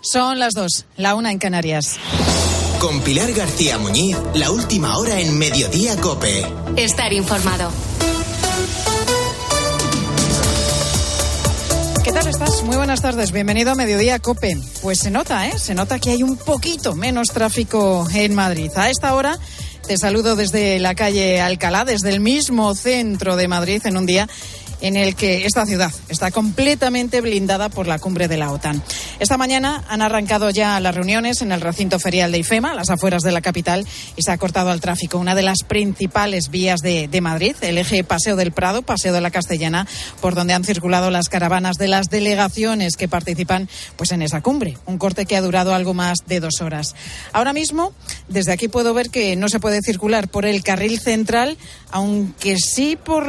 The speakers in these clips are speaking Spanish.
Son las 2, la 1 en Canarias. Con Pilar García Muñiz, la última hora en Mediodía COPE. Estar informado. ¿Qué tal estás? Muy buenas tardes, bienvenido a Mediodía COPE. Pues se nota que hay un poquito menos tráfico en Madrid. A esta hora te saludo desde la calle Alcalá, desde el mismo centro de Madrid, en un día en el que esta ciudad está completamente blindada por la cumbre de la OTAN. Esta mañana han arrancado ya las reuniones en el recinto ferial de IFEMA, a las afueras de la capital, y se ha cortado al tráfico una de las principales vías de Madrid, el eje Paseo del Prado, Paseo de la Castellana, por donde han circulado las caravanas de las delegaciones que participan pues en esa cumbre, un corte que ha durado algo más de 2 horas. Ahora mismo, desde aquí puedo ver que no se puede circular por el carril central, aunque sí por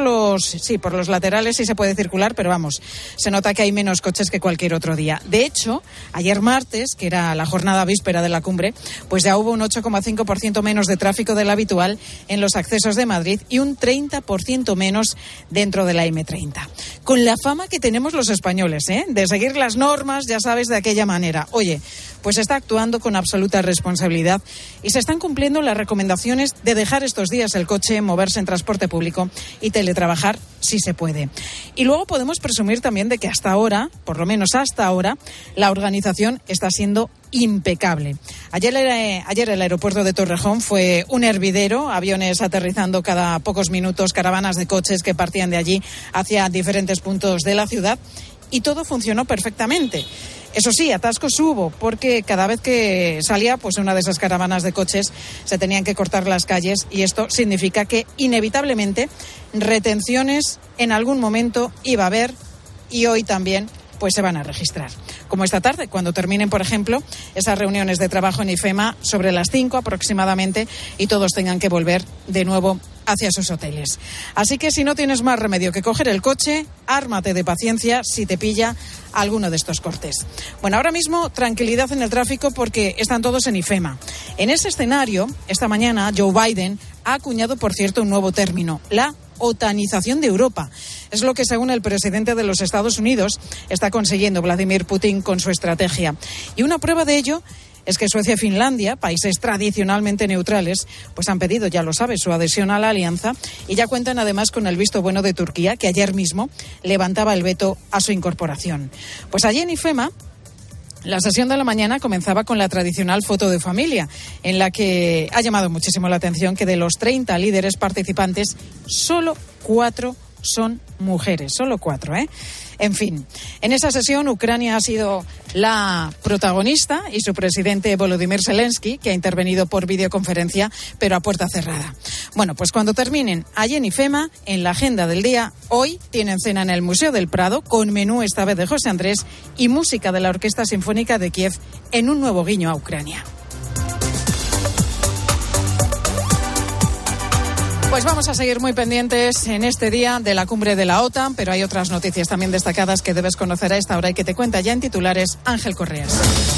los laterales sí se puede circular, pero vamos, se nota que hay menos coches que cualquier otro día. De hecho, ayer martes, que era la jornada víspera de la cumbre, pues ya hubo un 8,5% menos de tráfico del habitual en los accesos de Madrid y un 30% menos dentro de la M30. Con la fama que tenemos los españoles, de seguir las normas, ya sabes, de aquella manera. Oye, pues se está actuando con absoluta responsabilidad y se están cumpliendo las recomendaciones de dejar estos días el coche, moverse en transporte público y teletrabajar si se puede. Y luego podemos presumir también de que hasta ahora, por lo menos hasta ahora, la organización está siendo impecable. Ayer el aeropuerto de Torrejón fue un hervidero, aviones aterrizando cada pocos minutos, caravanas de coches que partían de allí hacia diferentes puntos de la ciudad y todo funcionó perfectamente. Eso sí, atascos hubo, porque cada vez que salía pues una de esas caravanas de coches se tenían que cortar las calles y esto significa que inevitablemente retenciones en algún momento iba a haber y hoy también pues se van a registrar. Como esta tarde, cuando terminen, por ejemplo, esas reuniones de trabajo en IFEMA sobre las 5 aproximadamente y todos tengan que volver de nuevo hacia sus hoteles. Así que si no tienes más remedio que coger el coche, ármate de paciencia si te pilla alguno de estos cortes. Bueno, ahora mismo tranquilidad en el tráfico porque están todos en IFEMA. En ese escenario, esta mañana Joe Biden ha acuñado, por cierto, un nuevo término, la otanización de Europa. Es lo que, según el presidente de los Estados Unidos, está consiguiendo Vladimir Putin con su estrategia. Y una prueba de ello es que Suecia y Finlandia, países tradicionalmente neutrales, pues han pedido, ya lo sabes, su adhesión a la alianza y ya cuentan además con el visto bueno de Turquía, que ayer mismo levantaba el veto a su incorporación. Pues allí en IFEMA, la sesión de la mañana comenzaba con la tradicional foto de familia, en la que ha llamado muchísimo la atención que de los 30 líderes participantes, solo 4 son mujeres, solo 4, En fin, en esa sesión Ucrania ha sido la protagonista y su presidente Volodymyr Zelensky, que ha intervenido por videoconferencia, pero a puerta cerrada. Bueno, pues cuando terminen allí en IFEMA, en la agenda del día, hoy tienen cena en el Museo del Prado, con menú esta vez de José Andrés y música de la Orquesta Sinfónica de Kiev en un nuevo guiño a Ucrania. Pues vamos a seguir muy pendientes en este día de la cumbre de la OTAN, pero hay otras noticias también destacadas que debes conocer a esta hora y que te cuenta ya en titulares Ángel Correas.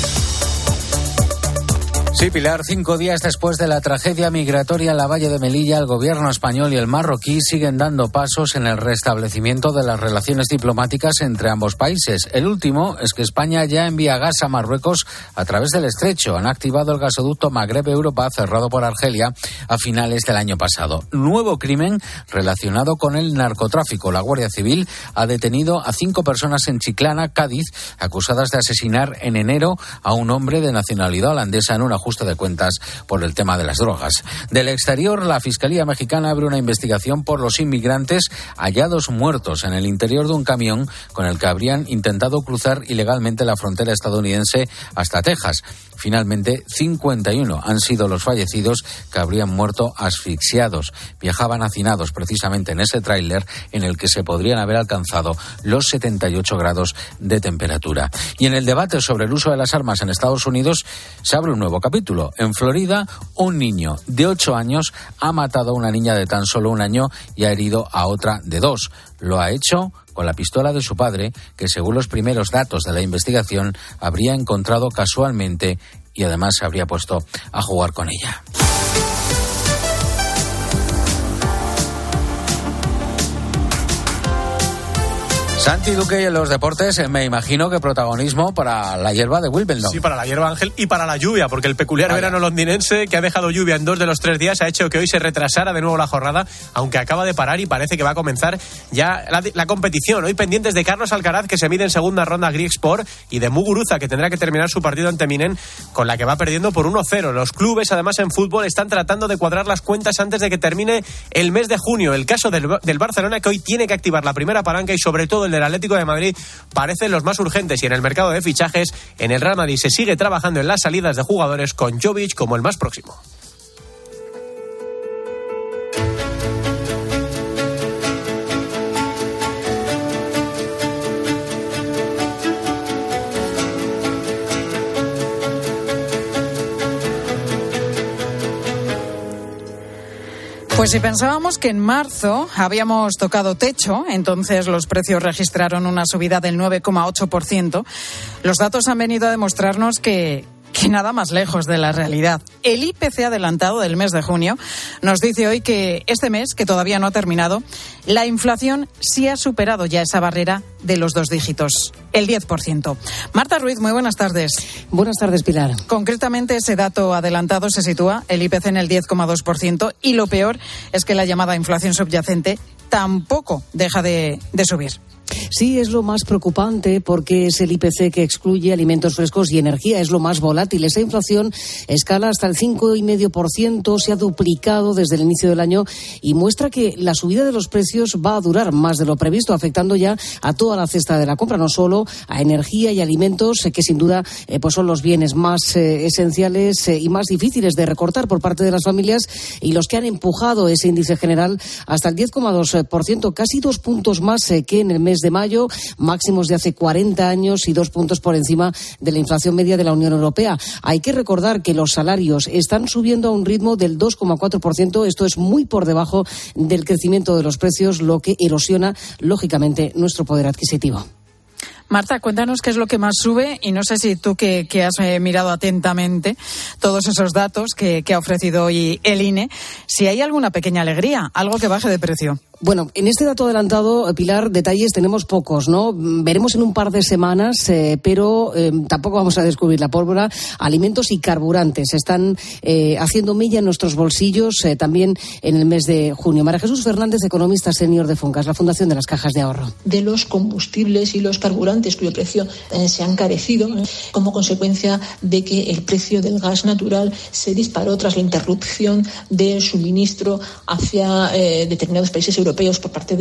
Sí, Pilar, 5 días después de la tragedia migratoria en la Valle de Melilla, el gobierno español y el marroquí siguen dando pasos en el restablecimiento de las relaciones diplomáticas entre ambos países. El último es que España ya envía gas a Marruecos a través del estrecho. Han activado el gasoducto Magreb-Europa, cerrado por Argelia a finales del año pasado. Nuevo crimen relacionado con el narcotráfico. La Guardia Civil ha detenido a 5 personas en Chiclana, Cádiz, acusadas de asesinar en enero a un hombre de nacionalidad holandesa en una ajuste de cuentas por el tema de las drogas. Del exterior, la Fiscalía mexicana abre una investigación por los inmigrantes hallados muertos en el interior de un camión con el que habrían intentado cruzar ilegalmente la frontera estadounidense hasta Texas. Finalmente, 51 han sido los fallecidos que habrían muerto asfixiados. Viajaban hacinados precisamente en ese tráiler en el que se podrían haber alcanzado los 78 grados de temperatura. Y en el debate sobre el uso de las armas en Estados Unidos se abre un nuevo capítulo. En Florida, un niño de 8 años ha matado a una niña de tan solo 1 año y ha herido a otra de 2. Lo ha hecho con la pistola de su padre, que según los primeros datos de la investigación habría encontrado casualmente y además se habría puesto a jugar con ella. Santi Duque y en los deportes, me imagino que protagonismo para la hierba de Wimbledon. Sí, para la hierba, Ángel, y para la lluvia, porque el peculiar verano londinense, que ha dejado lluvia en 2 de los 3 días, ha hecho que hoy se retrasara de nuevo la jornada, aunque acaba de parar y parece que va a comenzar ya la competición. Hoy pendientes de Carlos Alcaraz, que se mide en segunda ronda Greek Sport, y de Muguruza, que tendrá que terminar su partido ante Minen, con la que va perdiendo por 1-0. Los clubes, además, en fútbol, están tratando de cuadrar las cuentas antes de que termine el mes de junio. El caso del Barcelona, que hoy tiene que activar la primera palanca, y sobre todo el del Atlético de Madrid, parecen los más urgentes. Y en el mercado de fichajes, en el Real Madrid se sigue trabajando en las salidas de jugadores, con Jovic como el más próximo. Pues si pensábamos que en marzo habíamos tocado techo, entonces los precios registraron una subida del 9,8%, los datos han venido a demostrarnos que nada más lejos de la realidad. El IPC adelantado del mes de junio nos dice hoy que este mes, que todavía no ha terminado, la inflación sí ha superado ya esa barrera de los 2 dígitos, el 10%. Marta Ruiz, muy buenas tardes. Buenas tardes, Pilar. Concretamente, ese dato adelantado se sitúa, el IPC, en el 10,2%, y lo peor es que la llamada inflación subyacente tampoco deja de subir. Sí, es lo más preocupante porque es el IPC que excluye alimentos frescos y energía, es lo más volátil. Esa inflación escala hasta el 5,5%, se ha duplicado desde el inicio del año y muestra que la subida de los precios va a durar más de lo previsto, afectando ya a toda la cesta de la compra, no solo a energía y alimentos, que sin duda pues son los bienes más esenciales y más difíciles de recortar por parte de las familias, y los que han empujado ese índice general hasta el 10,2%, casi 2 puntos más que en el mes de mayo, máximos de hace 40 años y 2 puntos por encima de la inflación media de la Unión Europea. Hay que recordar que los salarios están subiendo a un ritmo del 2,4%. Esto es muy por debajo del crecimiento de los precios, lo que erosiona, lógicamente, nuestro poder adquisitivo. Marta, cuéntanos qué es lo que más sube, y no sé si tú que has mirado atentamente todos esos datos que ha ofrecido hoy el INE, si hay alguna pequeña alegría, algo que baje de precio. Bueno, en este dato adelantado, Pilar, detalles tenemos pocos, ¿no? Veremos en un par de semanas, pero tampoco vamos a descubrir la pólvora. Alimentos y carburantes están haciendo mella en nuestros bolsillos también en el mes de junio. María Jesús Fernández, economista senior de Funcas, la Fundación de las Cajas de Ahorro. De los combustibles y los carburantes, cuyo precio se ha encarecido como consecuencia de que el precio del gas natural se disparó tras la interrupción del suministro hacia determinados países europeos por parte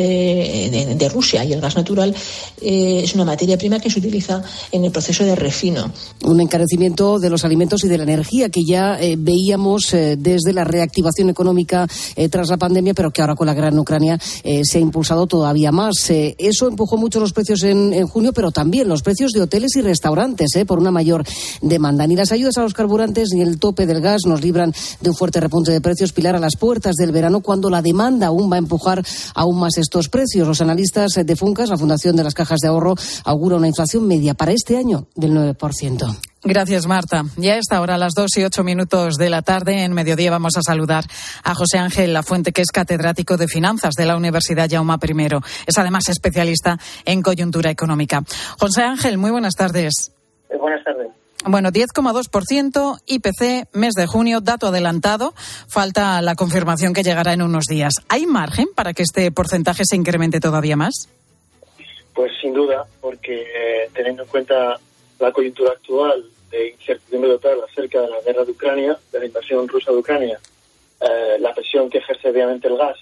de Rusia, y el gas natural es una materia prima que se utiliza en el proceso de refino. Un encarecimiento de los alimentos y de la energía que ya veíamos desde la reactivación económica tras la pandemia, pero que ahora con la guerra en Ucrania se ha impulsado todavía más. Eso empujó mucho los precios en junio, pero también los precios de hoteles y restaurantes por una mayor demanda. Ni las ayudas a los carburantes ni el tope del gas nos libran de un fuerte repunte de precios, Pilar, a las puertas del verano, cuando la demanda aún va a empujar aún más estos precios. Los analistas de Funcas, la Fundación de las Cajas de Ahorro, augura una inflación media para este año del 9%. Gracias, Marta. Ya a esta hora, a las 2:08 de la tarde, en Mediodía, vamos a saludar a José Ángel Lafuente, que es catedrático de Finanzas de la Universidad Jaume I. Es además especialista en coyuntura económica. José Ángel, muy buenas tardes. Buenas tardes. Bueno, 10,2% IPC, mes de junio, dato adelantado. Falta la confirmación, que llegará en unos días. ¿Hay margen para que este porcentaje se incremente todavía más? Pues sin duda, porque teniendo en cuenta la coyuntura actual de incertidumbre total acerca de la guerra de Ucrania, de la invasión rusa de Ucrania, la presión que ejerce obviamente el gas,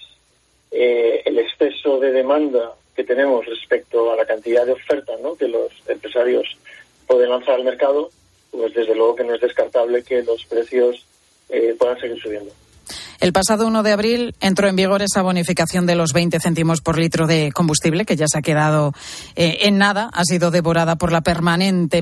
el exceso de demanda que tenemos respecto a la cantidad de oferta, ¿no?, que los empresarios pueden lanzar al mercado, pues desde luego que no es descartable que los precios puedan seguir subiendo. El pasado 1 de abril entró en vigor esa bonificación de los 20 céntimos por litro de combustible, que ya se ha quedado en nada. Ha sido devorada por la permanente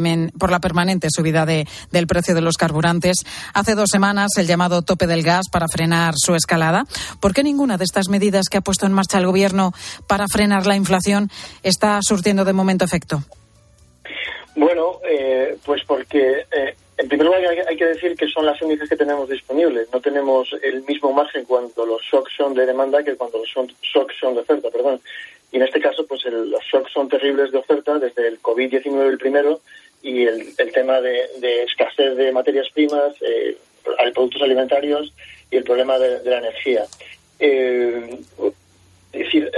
subida del precio de los carburantes. Hace 2 semanas, el llamado tope del gas para frenar su escalada. ¿Por qué ninguna de estas medidas que ha puesto en marcha el Gobierno para frenar la inflación está surtiendo de momento efecto? Bueno, pues porque En primer lugar, hay que decir que son las únicas que tenemos disponibles. No tenemos el mismo margen cuando los shocks son de demanda que cuando los shocks son de oferta, perdón. Y en este caso, pues los shocks son terribles de oferta, desde el COVID-19 el primero, y el tema de escasez de materias primas, productos alimentarios y el problema de la energía. Es decir,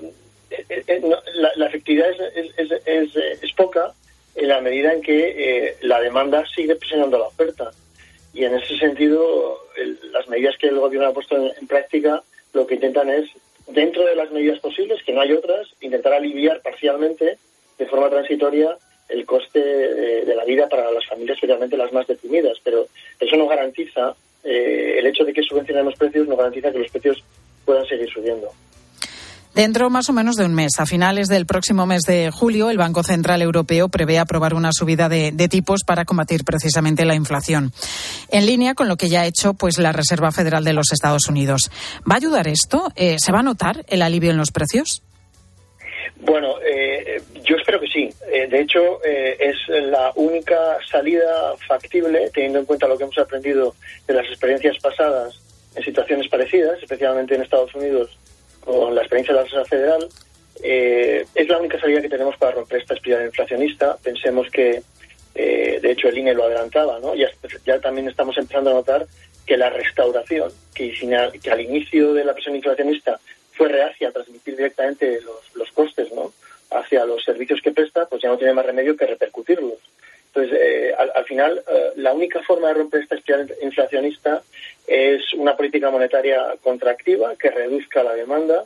la efectividad es poca en la medida en que la demanda sigue presionando la oferta. Y en ese sentido, las medidas que el gobierno ha puesto en práctica lo que intentan es, dentro de las medidas posibles, que no hay otras, intentar aliviar parcialmente, de forma transitoria, el coste de la vida para las familias, especialmente las más deprimidas. Pero eso no garantiza, el hecho de que subvencionemos precios no garantiza que los precios puedan seguir subiendo. Dentro más o menos de un mes, a finales del próximo mes de julio, el Banco Central Europeo prevé aprobar una subida de tipos para combatir precisamente la inflación. En línea con lo que ya ha hecho pues la Reserva Federal de los Estados Unidos. ¿Va a ayudar esto? ¿Se va a notar el alivio en los precios? Bueno, yo espero que sí. De hecho, es la única salida factible, teniendo en cuenta lo que hemos aprendido de las experiencias pasadas en situaciones parecidas, especialmente en Estados Unidos, con la experiencia de la Reserva Federal. Es la única salida que tenemos para romper esta espiral inflacionista. Pensemos que, de hecho, el INE lo adelantaba, ¿no? Ya también estamos empezando a notar que la restauración, que al inicio de la presión inflacionista fue reacia a transmitir directamente los costes, ¿no?, hacia los servicios que presta, pues ya no tiene más remedio que repercutirlos. Entonces, al final, la única forma de romper esta espiral inflacionista es una política monetaria contractiva que reduzca la demanda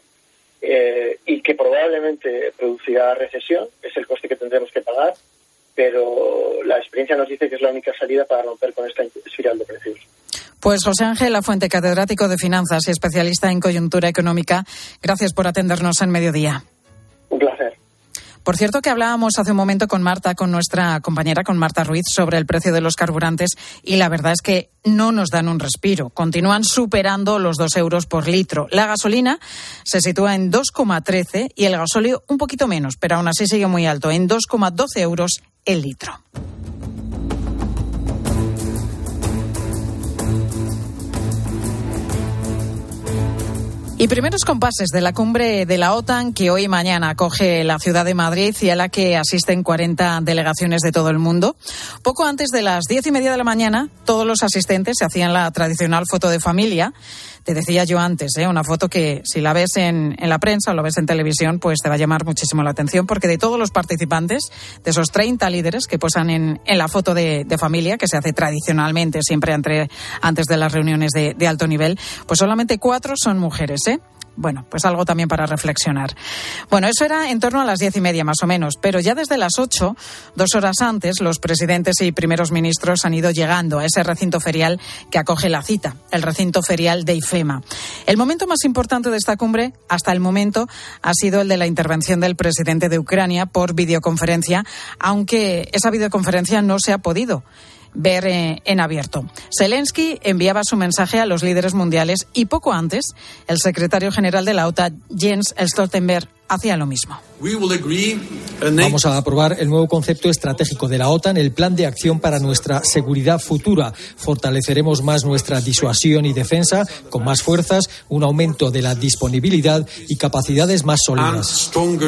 y que probablemente producirá recesión. Es el coste que tendremos que pagar, pero la experiencia nos dice que es la única salida para romper con esta espiral de precios. Pues José Ángel Lafuente, catedrático de Finanzas y especialista en coyuntura económica, gracias por atendernos en Mediodía. Un placer. Por cierto, que hablábamos hace un momento con Marta, con nuestra compañera, con Marta Ruiz, sobre el precio de los carburantes, y la verdad es que no nos dan un respiro. Continúan superando los 2 euros por litro. La gasolina se sitúa en 2,13 y el gasóleo un poquito menos, pero aún así sigue muy alto, en 2,12 euros el litro. Y primeros compases de la cumbre de la OTAN que hoy y mañana acoge la ciudad de Madrid y a la que asisten 40 delegaciones de todo el mundo. Poco antes de las 10:30 de la mañana, todos los asistentes se hacían la tradicional foto de familia. Te decía yo antes, una foto que si la ves en la prensa o lo ves en televisión, pues te va a llamar muchísimo la atención, porque de todos los participantes, de esos 30 líderes que posan en la foto de familia, que se hace tradicionalmente siempre antes de las reuniones de alto nivel, pues solamente 4 son mujeres, Bueno, pues algo también para reflexionar. Bueno, eso era en torno a las 10:30 más o menos, pero ya desde las 8, 2 horas antes, los presidentes y primeros ministros han ido llegando a ese recinto ferial que acoge la cita, el recinto ferial de IFEMA. El momento más importante de esta cumbre, hasta el momento, ha sido el de la intervención del presidente de Ucrania por videoconferencia, aunque esa videoconferencia no se ha podido ver en abierto. Zelensky enviaba su mensaje a los líderes mundiales y poco antes el secretario general de la OTAN, Jens Stoltenberg, hacía lo mismo. Vamos a aprobar el nuevo concepto estratégico de la OTAN, el plan de acción para nuestra seguridad futura. Fortaleceremos más nuestra disuasión y defensa con más fuerzas, un aumento de la disponibilidad y capacidades más sólidas.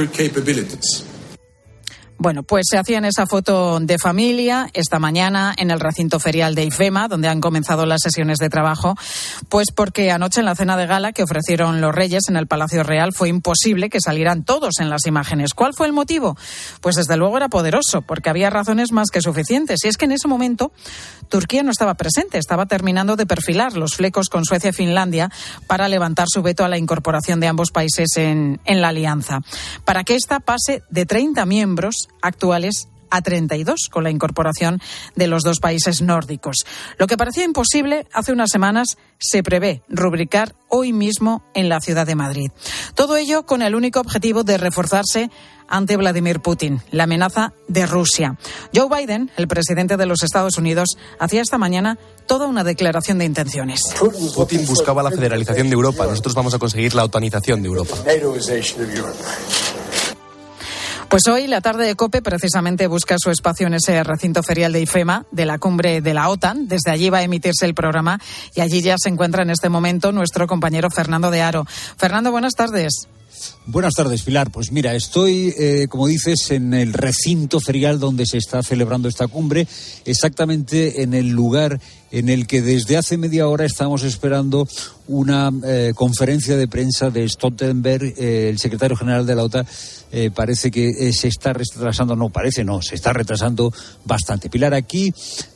Bueno, pues se hacían esa foto de familia esta mañana en el recinto ferial de IFEMA, donde han comenzado las sesiones de trabajo, pues porque anoche en la cena de gala que ofrecieron los Reyes en el Palacio Real fue imposible que salieran todos en las imágenes. ¿Cuál fue el motivo? Pues desde luego era poderoso, porque había razones más que suficientes. Y es que en ese momento Turquía no estaba presente, estaba terminando de perfilar los flecos con Suecia y Finlandia para levantar su veto a la incorporación de ambos países en la alianza, para que ésta pase de 30 miembros actuales a 32 con la incorporación de los 2 países nórdicos. Lo que parecía imposible hace unas semanas se prevé rubricar hoy mismo en la ciudad de Madrid. Todo ello con el único objetivo de reforzarse ante Vladimir Putin, la amenaza de Rusia. Joe Biden, el presidente de los Estados Unidos, hacía esta mañana toda una declaración de intenciones. Putin buscaba la federalización de Europa. Nosotros vamos a conseguir la otanización de Europa. Pues hoy la tarde de COPE precisamente busca su espacio en ese recinto ferial de IFEMA, de la cumbre de la OTAN. Desde allí va a emitirse el programa y allí ya se encuentra en este momento nuestro compañero Fernando de Aro. Fernando, buenas tardes. Buenas tardes, Pilar. Pues mira, estoy, como dices, en el recinto ferial donde se está celebrando esta cumbre, exactamente en el lugar en el que desde hace media hora estamos esperando una conferencia de prensa de Stoltenberg, el secretario general de la OTAN. Parece que se está retrasando, se está retrasando bastante. Pilar, aquí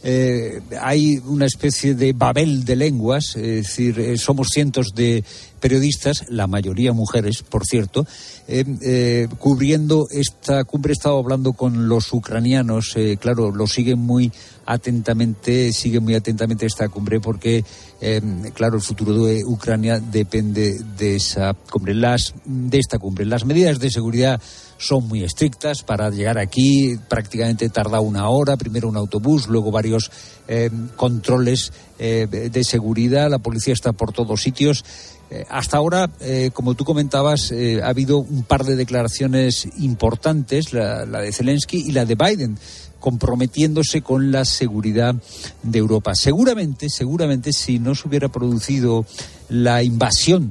hay una especie de babel de lenguas, es decir, somos cientos de periodistas, la mayoría mujeres, por cierto, cubriendo esta cumbre. He estado hablando con los ucranianos, claro, lo siguen muy atentamente esta cumbre porque, claro, el futuro de Ucrania depende de esta cumbre. Las medidas de seguridad son muy estrictas. Para llegar aquí prácticamente tarda una hora, primero un autobús, luego varios controles de seguridad. La policía está por todos sitios. Hasta ahora, como tú comentabas, ha habido un par de declaraciones importantes, la de Zelensky y la de Biden, comprometiéndose con la seguridad de Europa. Seguramente, si no se hubiera producido la invasión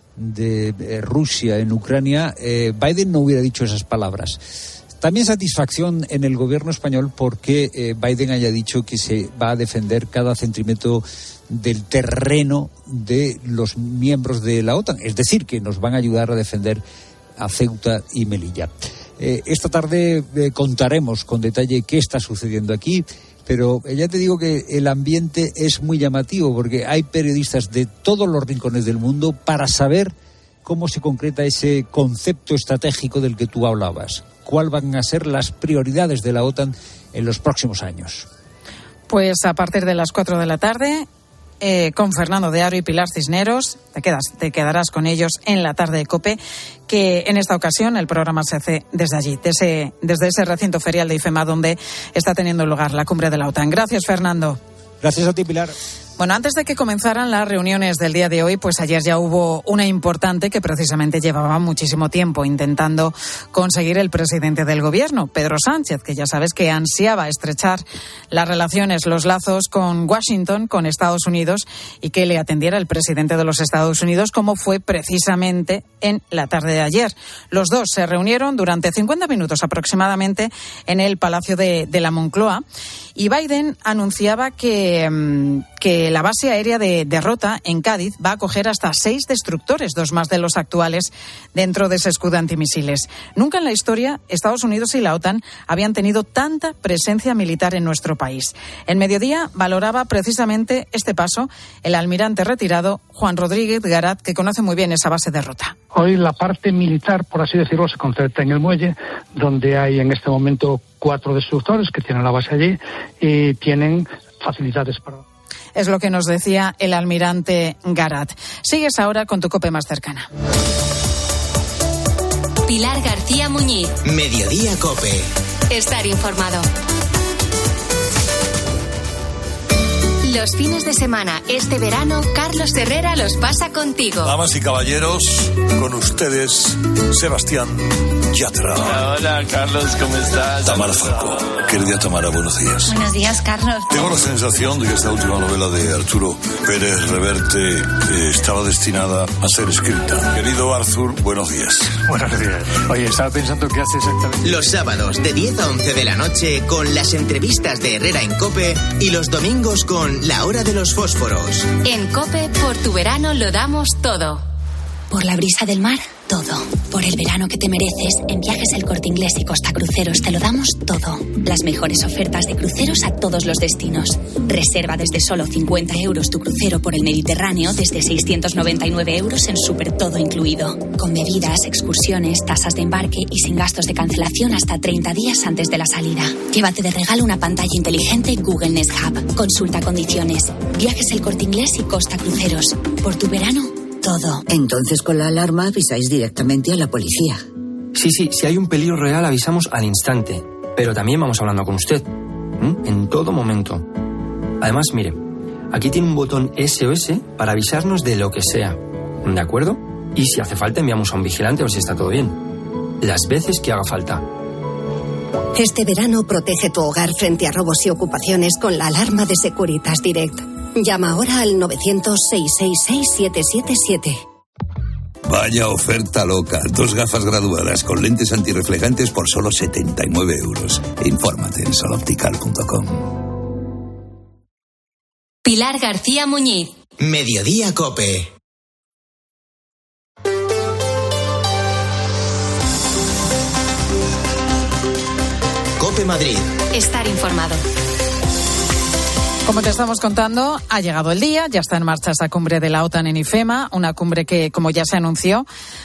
de Rusia en Ucrania, Biden no hubiera dicho esas palabras. También satisfacción en el gobierno español porque Biden haya dicho que se va a defender cada centímetro del terreno de los miembros de la OTAN, es decir, que nos van a ayudar a defender a Ceuta y Melilla. Esta tarde contaremos con detalle qué está sucediendo aquí, pero ya te digo que el ambiente es muy llamativo porque hay periodistas de todos los rincones del mundo para saber cómo se concreta ese concepto estratégico del que tú hablabas. ¿Cuáles van a ser las prioridades de la OTAN en los próximos años? Pues a partir de las 4 de la tarde, con Fernando de Aro y Pilar Cisneros, te quedarás con ellos en la tarde de COPE, que en esta ocasión el programa se hace desde allí, desde ese recinto ferial de IFEMA donde está teniendo lugar la cumbre de la OTAN. Gracias, Fernando. Gracias a ti, Pilar. Bueno, antes de que comenzaran las reuniones del día de hoy, pues ayer ya hubo una importante que precisamente llevaba muchísimo tiempo intentando conseguir el presidente del gobierno, Pedro Sánchez, que ya sabes que ansiaba estrechar las relaciones, los lazos con Washington, con Estados Unidos, y que le atendiera el presidente de los Estados Unidos, como fue precisamente en la tarde de ayer. Los dos se reunieron durante 50 minutos aproximadamente en el Palacio de la Moncloa, y Biden anunciaba que la base aérea de Rota, en Cádiz, va a acoger hasta 6 destructores, 2 más de los actuales, dentro de ese escudo antimisiles. Nunca en la historia Estados Unidos y la OTAN habían tenido tanta presencia militar en nuestro país. En Mediodía valoraba precisamente este paso el almirante retirado Juan Rodríguez Garat, que conoce muy bien esa base de Rota. Hoy la parte militar, por así decirlo, se concentra en el muelle, donde hay en este momento 4 destructores que tienen la base allí y tienen facilidades para... Es lo que nos decía el almirante Garat. Sigues ahora con tu COPE más cercana. Pilar García Muñiz. Mediodía COPE. Estar informado. Los fines de semana, este verano, Carlos Herrera los pasa contigo. Damas y caballeros, con ustedes, Sebastián Yatra. Hola, Carlos, ¿cómo estás? Tamara Falcó. Querida Tamara, buenos días. Buenos días, Carlos. Tengo la sensación de que esta última novela de Arturo Pérez Reverte estaba destinada a ser escrita. Querido Arthur, buenos días. Buenos días. Oye, estaba pensando qué hace exactamente. Los sábados de 10 a 11 de la noche con las entrevistas de Herrera en COPE y los domingos con La Hora de los Fósforos. En COPE, por tu verano lo damos todo. Por la brisa del mar, todo. Por el verano que te mereces, en Viajes El Corte Inglés y Costa Cruceros te lo damos todo. Las mejores ofertas de cruceros a todos los destinos. Reserva desde solo 50 euros tu crucero por el Mediterráneo, desde 699 euros en súper todo incluido. Con bebidas, excursiones, tasas de embarque y sin gastos de cancelación hasta 30 días antes de la salida. Llévate de regalo una pantalla inteligente Google Nest Hub. Consulta condiciones. Viajes El Corte Inglés y Costa Cruceros. Por tu verano, todo. Entonces con la alarma avisáis directamente a la policía. Sí, si hay un peligro real avisamos al instante, pero también vamos hablando con usted, en todo momento. Además, mire, aquí tiene un botón SOS para avisarnos de lo que sea, ¿de acuerdo? Y si hace falta enviamos a un vigilante a ver si está todo bien. Las veces que haga falta. Este verano protege tu hogar frente a robos y ocupaciones con la alarma de Securitas Direct. Llama ahora al 900-666-777. Vaya oferta loca. 2 gafas graduadas con lentes antirreflejantes por solo 79 euros. Infórmate en soloptical.com. Pilar García Muñiz. Mediodía COPE. COPE Madrid. Estar informado. Como te estamos contando, ha llegado el día, ya está en marcha esa cumbre de la OTAN en IFEMA, una cumbre que, como ya se anunció,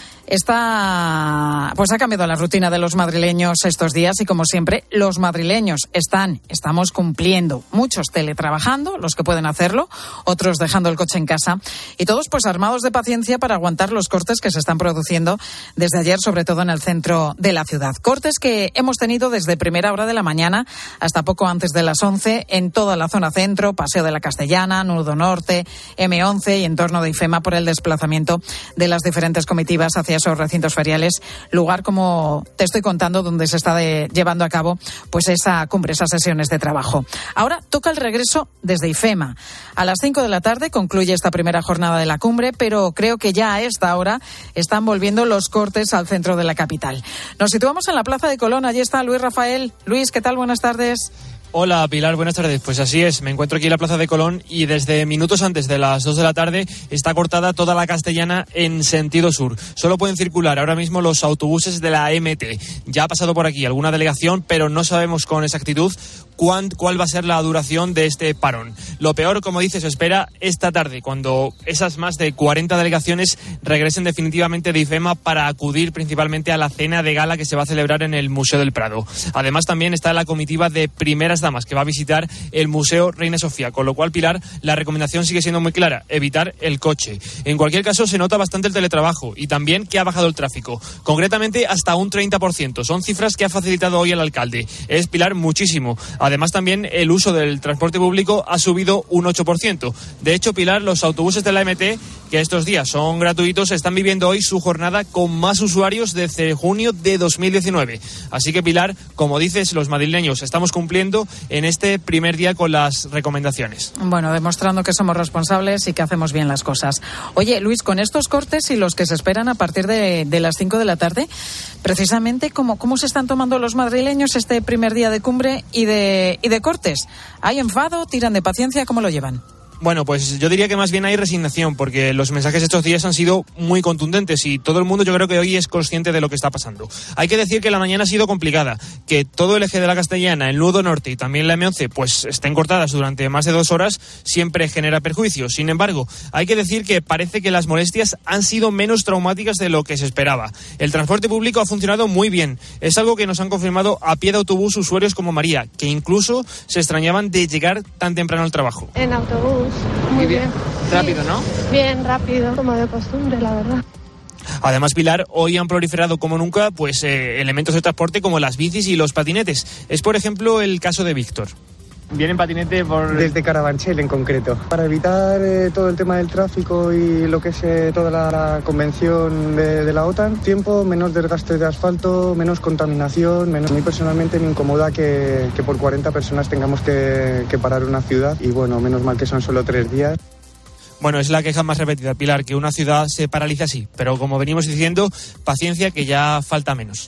ha cambiado la rutina de los madrileños estos días y, como siempre, los madrileños estamos cumpliendo, muchos teletrabajando, los que pueden hacerlo, otros dejando el coche en casa y todos pues armados de paciencia para aguantar los cortes que se están produciendo desde ayer, sobre todo en el centro de la ciudad. Cortes que hemos tenido desde primera hora de la mañana hasta poco antes de las 11 en toda la zona centro, Paseo de la Castellana, Nudo Norte, M11 y entorno de IFEMA por el desplazamiento de las diferentes comitivas hacia esos recintos feriales, lugar, como te estoy contando, donde se está llevando a cabo pues esa cumbre, esas sesiones de trabajo. Ahora toca el regreso desde IFEMA. A las 5 de la tarde concluye esta primera jornada de la cumbre, pero creo que ya a esta hora están volviendo los cortes al centro de la capital. Nos situamos en la Plaza de Colón, allí está Luis Rafael. Luis, ¿qué tal? Buenas tardes. Hola Pilar, buenas tardes. Pues así es, me encuentro aquí en la Plaza de Colón y desde minutos antes de las 2 de la tarde está cortada toda la Castellana en sentido sur. Solo pueden circular ahora mismo los autobuses de la MT. Ya ha pasado por aquí alguna delegación, pero no sabemos con exactitud cuál va a ser la duración de este parón. Lo peor, como dices, se espera esta tarde, cuando esas más de 40 delegaciones regresen definitivamente de IFEMA para acudir principalmente a la cena de gala que se va a celebrar en el Museo del Prado. Además, también está la comitiva de primeras damas que va a visitar el Museo Reina Sofía, con lo cual, Pilar, la recomendación sigue siendo muy clara: evitar el coche. En cualquier caso, se nota bastante el teletrabajo y también que ha bajado el tráfico, concretamente hasta un 30%. Son cifras que ha facilitado hoy el alcalde. Es, Pilar, muchísimo. Además, también el uso del transporte público ha subido un 8%. De hecho, Pilar, los autobuses de la MT, que estos días son gratuitos, están viviendo hoy su jornada con más usuarios desde junio de 2019. Así que, Pilar, como dices, los madrileños estamos cumpliendo en este primer día con las recomendaciones. Bueno, demostrando que somos responsables y que hacemos bien las cosas. Oye, Luis, con estos cortes y los que se esperan a partir de las 5 de la tarde, precisamente, ¿cómo se están tomando los madrileños este primer día de cumbre y de cortes? ¿Hay enfado? ¿Tiran de paciencia? ¿Cómo lo llevan? Bueno, pues yo diría que más bien hay resignación, porque los mensajes estos días han sido muy contundentes y todo el mundo, yo creo que hoy es consciente de lo que está pasando. Hay que decir que la mañana ha sido complicada, que todo el eje de la Castellana, el Nudo Norte y también la M11 pues estén cortadas durante más de 2 horas, siempre genera perjuicios. Sin embargo, hay que decir que parece que las molestias han sido menos traumáticas de lo que se esperaba. El transporte público ha funcionado muy bien. Es algo que nos han confirmado a pie de autobús usuarios como María, que incluso se extrañaban de llegar tan temprano al trabajo. En autobús. Muy bien. Rápido, ¿no? Bien, rápido, como de costumbre, la verdad. Además, Pilar, hoy han proliferado como nunca pues elementos de transporte como las bicis y los patinetes. Es, por ejemplo, el caso de Víctor. Viene en patinete desde Carabanchel en concreto, para evitar todo el tema del tráfico y lo que es toda la convención de la OTAN. Tiempo, menos desgaste de asfalto, menos contaminación, menos. A mí personalmente me incomoda que por 40 personas tengamos que parar una ciudad y bueno, menos mal que son solo 3 días. Bueno, es la queja más repetida, Pilar, que una ciudad se paraliza así, pero como venimos diciendo, paciencia, que ya falta menos.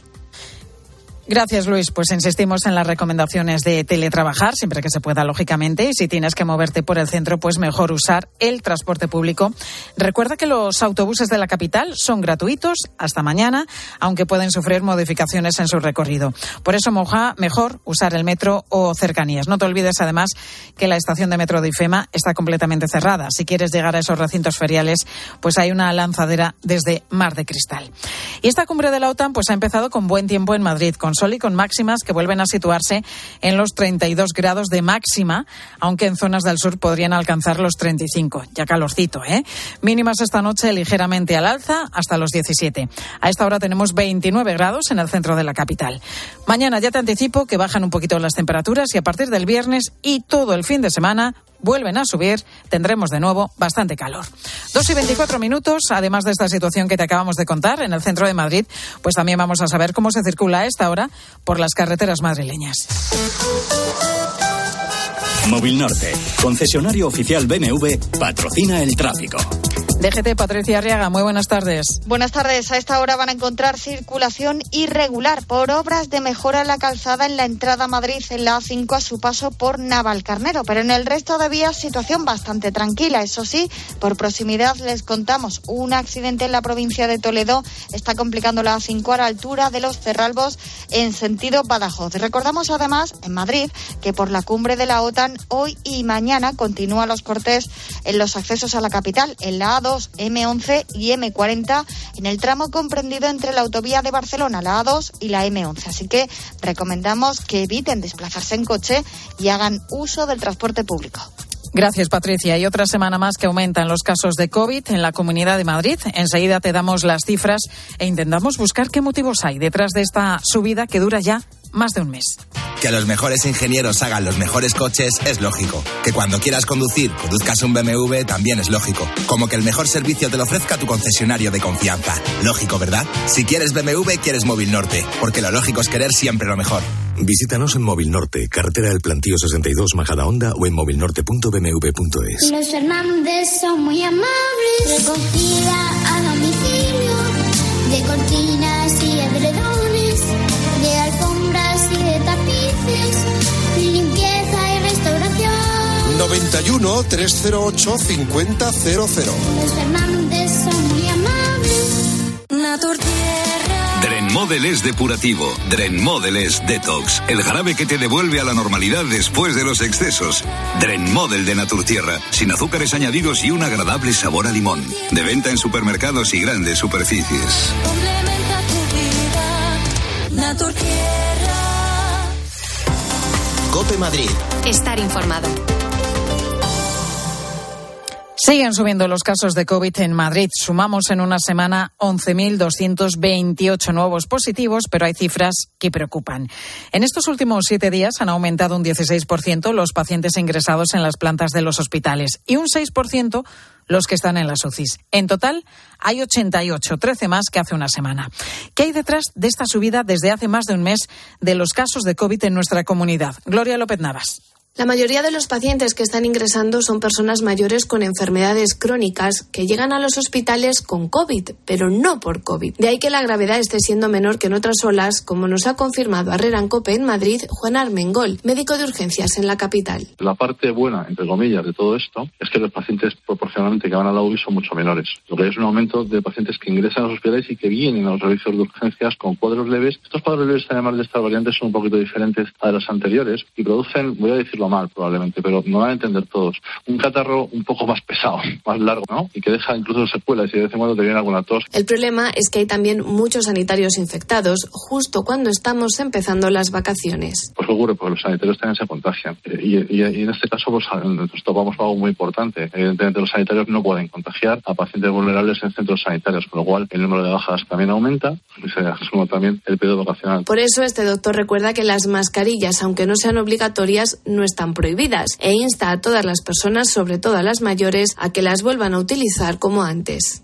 Gracias, Luis. Pues insistimos en las recomendaciones de teletrabajar, siempre que se pueda, lógicamente, y si tienes que moverte por el centro, pues mejor usar el transporte público. Recuerda que los autobuses de la capital son gratuitos hasta mañana, aunque pueden sufrir modificaciones en su recorrido. Por eso, mejor usar el metro o cercanías. No te olvides, además, que la estación de metro de IFEMA está completamente cerrada. Si quieres llegar a esos recintos feriales, pues hay una lanzadera desde Mar de Cristal. Y esta cumbre de la OTAN pues ha empezado con buen tiempo en Madrid, con sol y con máximas que vuelven a situarse en los 32 grados de máxima, aunque en zonas del sur podrían alcanzar los 35. Ya calorcito, ¿eh? Mínimas esta noche ligeramente al alza, hasta los 17. A esta hora tenemos 29 grados en el centro de la capital. Mañana ya te anticipo que bajan un poquito las temperaturas y a partir del viernes y todo el fin de semana vuelven a subir, tendremos de nuevo bastante calor. 2:24, además de esta situación que te acabamos de contar en el centro de Madrid, pues también vamos a saber cómo se circula a esta hora por las carreteras madrileñas. Móvil Norte, concesionario oficial BMW, patrocina el tráfico. DGT, Patricia Arriaga, muy buenas tardes. Buenas tardes. A esta hora van a encontrar circulación irregular por obras de mejora en la calzada en la entrada a Madrid en la A5 a su paso por Navalcarnero. Pero en el resto de vías, situación bastante tranquila. Eso sí, por proximidad les contamos un accidente en la provincia de Toledo. Está complicando la A5 a la altura de los Cerralbos en sentido Badajoz. Recordamos además en Madrid que por la cumbre de la OTAN hoy y mañana continúan los cortes en los accesos a la capital, en la A2, M11 y M40, en el tramo comprendido entre la autovía de Barcelona, la A2 y la M11. Así que recomendamos que eviten desplazarse en coche y hagan uso del transporte público. Gracias, Patricia. Y otra semana más que aumentan los casos de COVID en la Comunidad de Madrid. Enseguida te damos las cifras e intentamos buscar qué motivos hay detrás de esta subida que dura ya más de un mes. Que los mejores ingenieros hagan los mejores coches es lógico. Que cuando quieras conducir, conduzcas un BMW también es lógico. Como que el mejor servicio te lo ofrezca tu concesionario de confianza. Lógico, ¿verdad? Si quieres BMW, quieres Móvil Norte. Porque lo lógico es querer siempre lo mejor. Visítanos en Móvil Norte, carretera del Plantío 62, Majadahonda, o en movilnorte.bmw.es. Los Fernández son muy amables. Recogida a domicilio de cortinas y edredones, de alfombras y de tapices, limpieza y restauración. 91 308 5000. Los Fernández son muy amables. Naturtierra. Drenmodel es depurativo, Drenmodel es detox, el jarabe que te devuelve a la normalidad después de los excesos. Drenmodel de Naturtierra, sin azúcares añadidos y un agradable sabor a limón. De venta en supermercados y grandes superficies. Complementa tu vida. Naturtierra. COPE Madrid. Estar informado. Siguen subiendo los casos de COVID en Madrid. Sumamos en una semana 11.228 nuevos positivos, pero hay cifras que preocupan. En estos últimos 7 días han aumentado un 16% los pacientes ingresados en las plantas de los hospitales y un 6% los que están en las UCIs. En total, hay 88, 13 más que hace una semana. ¿Qué hay detrás de esta subida desde hace más de un mes de los casos de COVID en nuestra comunidad? Gloria López Navas. La mayoría de los pacientes que están ingresando son personas mayores con enfermedades crónicas que llegan a los hospitales con COVID, pero no por COVID. De ahí que la gravedad esté siendo menor que en otras olas, como nos ha confirmado Herrera en COPE en Madrid, Juan Armengol, médico de urgencias en la capital. La parte buena, entre comillas, de todo esto es que los pacientes proporcionalmente que van a la UCI son mucho menores. Lo que hay es un aumento de pacientes que ingresan a los hospitales y que vienen a los servicios de urgencias con cuadros leves. Estos cuadros leves, además de estas variantes, son un poquito diferentes a las anteriores y producen, voy a decirlo mal probablemente, pero no van a entender todos, un catarro un poco más pesado, más largo, ¿no? Y que deja incluso secuelas y de vez en cuando te viene alguna tos. El problema es que hay también muchos sanitarios infectados justo cuando estamos empezando las vacaciones. Pues ¿qué ocurre? Pues los sanitarios también se contagian. Y en este caso pues nos topamos algo muy importante. Evidentemente los sanitarios no pueden contagiar a pacientes vulnerables en centros sanitarios, con lo cual el número de bajas también aumenta y se suma también el periodo vacacional. Por eso este doctor recuerda que las mascarillas, aunque no sean obligatorias, no están prohibidas e insta a todas las personas, sobre todo a las mayores, a que las vuelvan a utilizar como antes.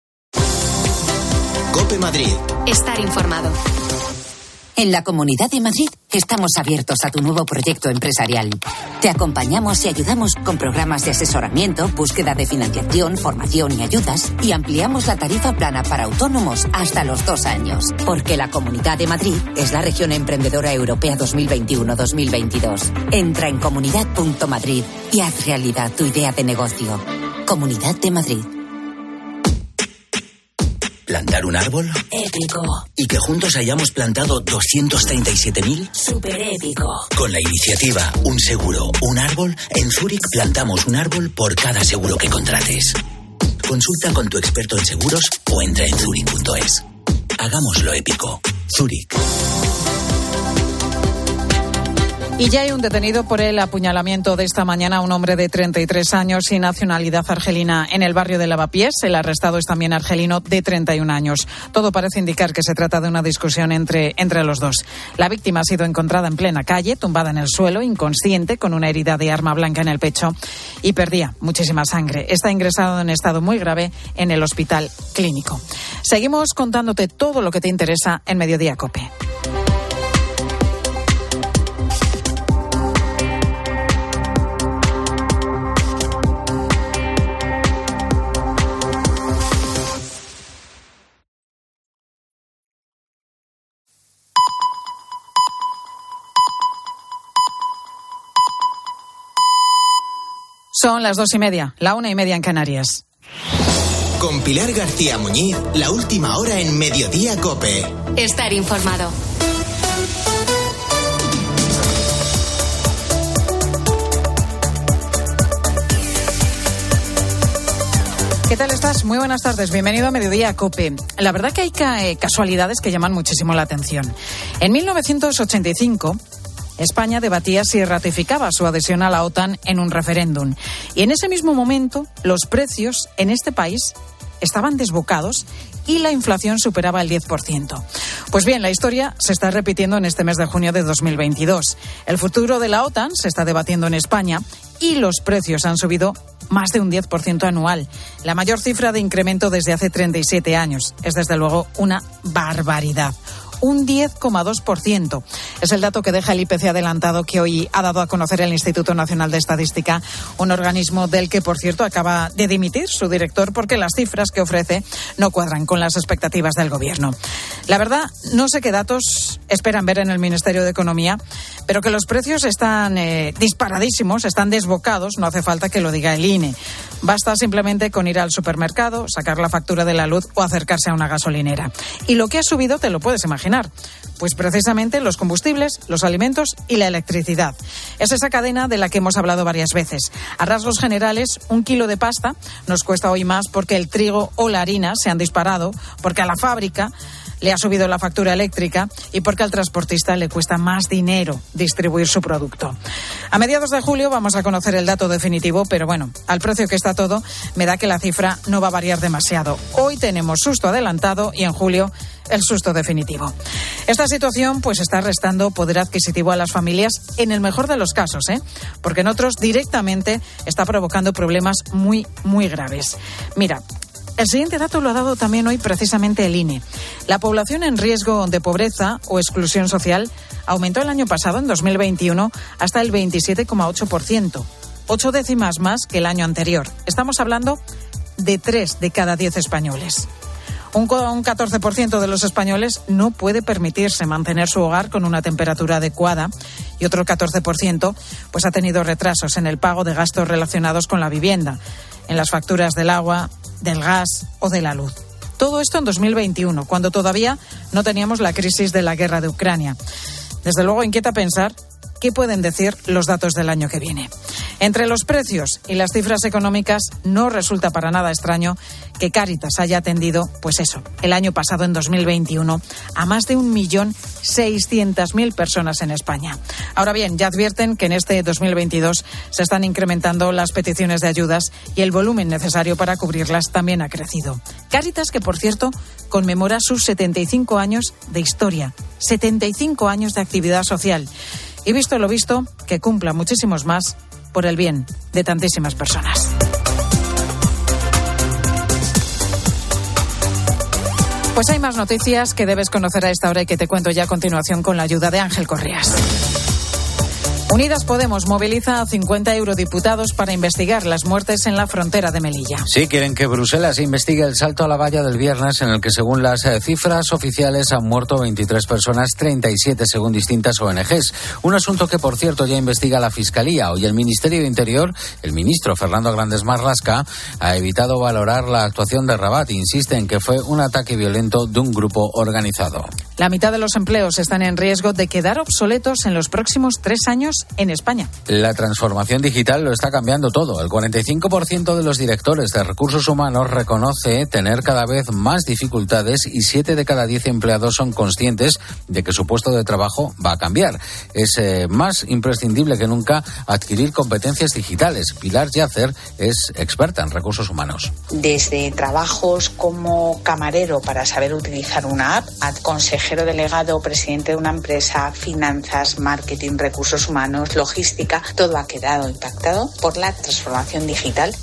COPE Madrid. Estar informado. En la Comunidad de Madrid estamos abiertos a tu nuevo proyecto empresarial. Te acompañamos y ayudamos con programas de asesoramiento, búsqueda de financiación, formación y ayudas, y ampliamos la tarifa plana para autónomos hasta los 2 años. Porque la Comunidad de Madrid es la región emprendedora europea 2021-2022. Entra en comunidad.madrid y haz realidad tu idea de negocio. Comunidad de Madrid. ¿Plantar un árbol? Épico. ¿Y que juntos hayamos plantado 237.000? Súper épico. Con la iniciativa Un Seguro, Un Árbol, en Zurich plantamos un árbol por cada seguro que contrates. Consulta con tu experto en seguros o entra en zurich.es. Hagámoslo épico. Zurich. Y ya hay un detenido por el apuñalamiento de esta mañana a un hombre de 33 años y nacionalidad argelina en el barrio de Lavapiés. El arrestado es también argelino de 31 años. Todo parece indicar que se trata de una discusión entre los dos. La víctima ha sido encontrada en plena calle, tumbada en el suelo, inconsciente, con una herida de arma blanca en el pecho y perdía muchísima sangre. Está ingresado en estado muy grave en el hospital clínico. Seguimos contándote todo lo que te interesa en Mediodía COPE. Son las 2:30, la 1:30 en Canarias. Con Pilar García Muñiz, la última hora en Mediodía COPE. Estar informado. ¿Qué tal estás? Muy buenas tardes. Bienvenido a Mediodía COPE. La verdad que hay casualidades que llaman muchísimo la atención. En 1985... España debatía si ratificaba su adhesión a la OTAN en un referéndum. Y en ese mismo momento, los precios en este país estaban desbocados y la inflación superaba el 10%. Pues bien, la historia se está repitiendo en este mes de junio de 2022. El futuro de la OTAN se está debatiendo en España y los precios han subido más de un 10% anual. La mayor cifra de incremento desde hace 37 años. Es desde luego una barbaridad. Un 10,2%. Es el dato que deja el IPC adelantado que hoy ha dado a conocer el Instituto Nacional de Estadística, un organismo del que, por cierto, acaba de dimitir su director porque las cifras que ofrece no cuadran con las expectativas del Gobierno. La verdad, no sé qué datos esperan ver en el Ministerio de Economía, pero que los precios están disparadísimos, están desbocados, no hace falta que lo diga el INE. Basta simplemente con ir al supermercado, sacar la factura de la luz o acercarse a una gasolinera. Y lo que ha subido te lo puedes imaginar. Pues precisamente los combustibles, los alimentos y la electricidad. Es esa cadena de la que hemos hablado varias veces. A rasgos generales, 1 kilo de pasta nos cuesta hoy más porque el trigo o la harina se han disparado, porque a la fábrica le ha subido la factura eléctrica y porque al transportista le cuesta más dinero distribuir su producto. A mediados de julio vamos a conocer el dato definitivo, pero bueno, al precio que está todo, me da que la cifra no va a variar demasiado. Hoy tenemos susto adelantado y en julio el susto definitivo. Esta situación pues está restando poder adquisitivo a las familias en el mejor de los casos, porque en otros directamente está provocando problemas muy, muy graves. Mira, el siguiente dato lo ha dado también hoy precisamente el INE. La población en riesgo de pobreza o exclusión social aumentó el año pasado, en 2021, hasta el 27,8%. 8 décimas más que el año anterior. Estamos hablando de 3 de cada 10 españoles. Un 14% de los españoles no puede permitirse mantener su hogar con una temperatura adecuada y otro 14% pues ha tenido retrasos en el pago de gastos relacionados con la vivienda, en las facturas del agua, del gas o de la luz. Todo esto en 2021, cuando todavía no teníamos la crisis de la guerra de Ucrania. Desde luego inquieta pensar qué pueden decir los datos del año que viene. Entre los precios y las cifras económicas no resulta para nada extraño que Cáritas haya atendido, pues eso, el año pasado, en 2021, a más de 1.600.000 personas en España. Ahora bien, ya advierten que en este 2022 se están incrementando las peticiones de ayudas y el volumen necesario para cubrirlas también ha crecido. Cáritas, que por cierto, conmemora sus 75 años de historia, 75 años de actividad social. Y visto lo visto, que cumpla muchísimos más por el bien de tantísimas personas. Pues hay más noticias que debes conocer a esta hora y que te cuento ya a continuación con la ayuda de Ángel Correas. Unidas Podemos moviliza a 50 eurodiputados para investigar las muertes en la frontera de Melilla. Sí, quieren que Bruselas investigue el salto a la valla del viernes, en el que, según las cifras oficiales, han muerto 23 personas, 37 según distintas ONGs. Un asunto que, por cierto, ya investiga la Fiscalía. Hoy el Ministerio de Interior, el ministro Fernando Grande Marlaska, ha evitado valorar la actuación de Rabat. Insiste en que fue un ataque violento de un grupo organizado. La mitad de los empleos están en riesgo de quedar obsoletos en los próximos 3 años en España. La transformación digital lo está cambiando todo. El 45% de los directores de recursos humanos reconoce tener cada vez más dificultades y 7 de cada 10 empleados son conscientes de que su puesto de trabajo va a cambiar. Es más imprescindible que nunca adquirir competencias digitales. Pilar Yacer es experta en recursos humanos. Desde trabajos como camarero para saber utilizar una app, a consejero delegado, presidente de una empresa, finanzas, marketing, recursos humanos, logística, todo ha quedado impactado por la transformación digital.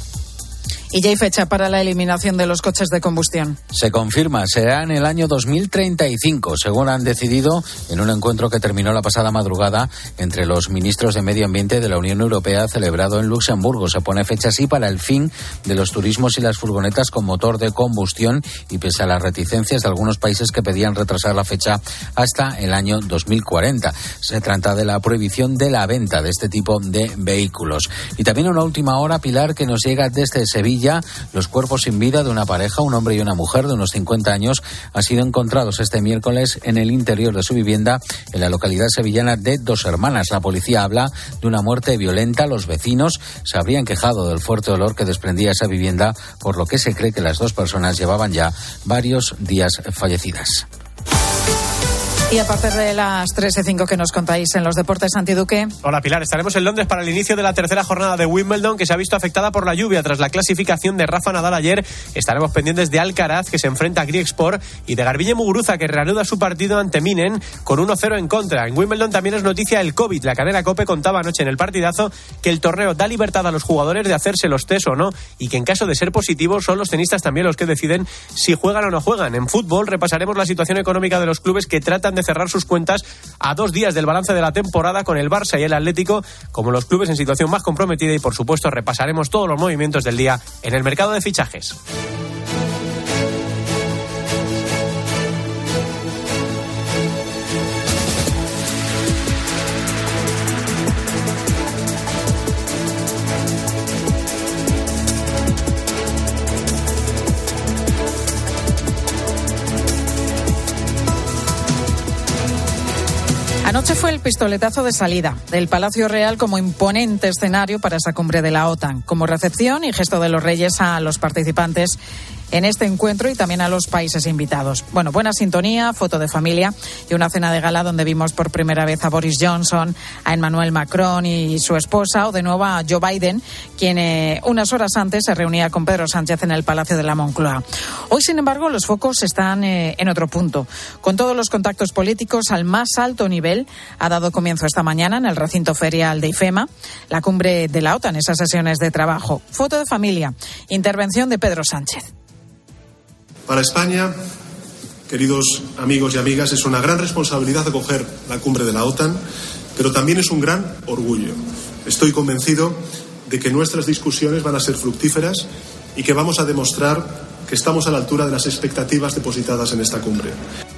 Y ya hay fecha para la eliminación de los coches de combustión. Se confirma, será en el año 2035, según han decidido en un encuentro que terminó la pasada madrugada entre los ministros de Medio Ambiente de la Unión Europea celebrado en Luxemburgo. Se pone fecha así para el fin de los turismos y las furgonetas con motor de combustión y pese a las reticencias de algunos países que pedían retrasar la fecha hasta el año 2040. Se trata de la prohibición de la venta de este tipo de vehículos. Y también una última hora, Pilar, que nos llega desde Sevilla. Los cuerpos sin vida de una pareja, un hombre y una mujer de unos 50 años, han sido encontrados este miércoles en el interior de su vivienda en la localidad sevillana de Dos Hermanas. La policía habla de una muerte violenta. Los vecinos se habrían quejado del fuerte olor que desprendía esa vivienda, por lo que se cree que las dos personas llevaban ya varios días fallecidas. Y a partir de las 3:05 que nos contáis en los deportes, Santi Duque. Hola Pilar, estaremos en Londres para el inicio de la tercera jornada de Wimbledon, que se ha visto afectada por la lluvia tras la clasificación de Rafa Nadal ayer. Estaremos pendientes de Alcaraz, que se enfrenta a Griekspoor, y de Garbiñe Muguruza, que reanuda su partido ante Minen con 1-0 en contra. En Wimbledon también es noticia el COVID. La cadena COPE contaba anoche en el partidazo que el torneo da libertad a los jugadores de hacerse los test o no, y que en caso de ser positivo son los tenistas también los que deciden si juegan o no juegan. En fútbol repasaremos la situación económica de los clubes que tratan de cerrar sus cuentas a 2 días del balance de la temporada, con el Barça y el Atlético como los clubes en situación más comprometida, y por supuesto repasaremos todos los movimientos del día en el mercado de fichajes. Anoche fue el pistoletazo de salida del Palacio Real como imponente escenario para esa cumbre de la OTAN, como recepción y gesto de los reyes a los participantes en este encuentro y también a los países invitados. Bueno, buena sintonía, foto de familia y una cena de gala donde vimos por primera vez a Boris Johnson, a Emmanuel Macron y su esposa, o de nuevo a Joe Biden, quien unas horas antes se reunía con Pedro Sánchez en el Palacio de la Moncloa. Hoy, sin embargo, los focos están en otro punto. Con todos los contactos políticos al más alto nivel, ha dado comienzo esta mañana en el recinto ferial de IFEMA la cumbre de la OTAN, esas sesiones de trabajo. Foto de familia, intervención de Pedro Sánchez. Para España, queridos amigos y amigas, es una gran responsabilidad acoger la cumbre de la OTAN, pero también es un gran orgullo. Estoy convencido de que nuestras discusiones van a ser fructíferas y que vamos a demostrar que estamos a la altura de las expectativas depositadas en esta cumbre.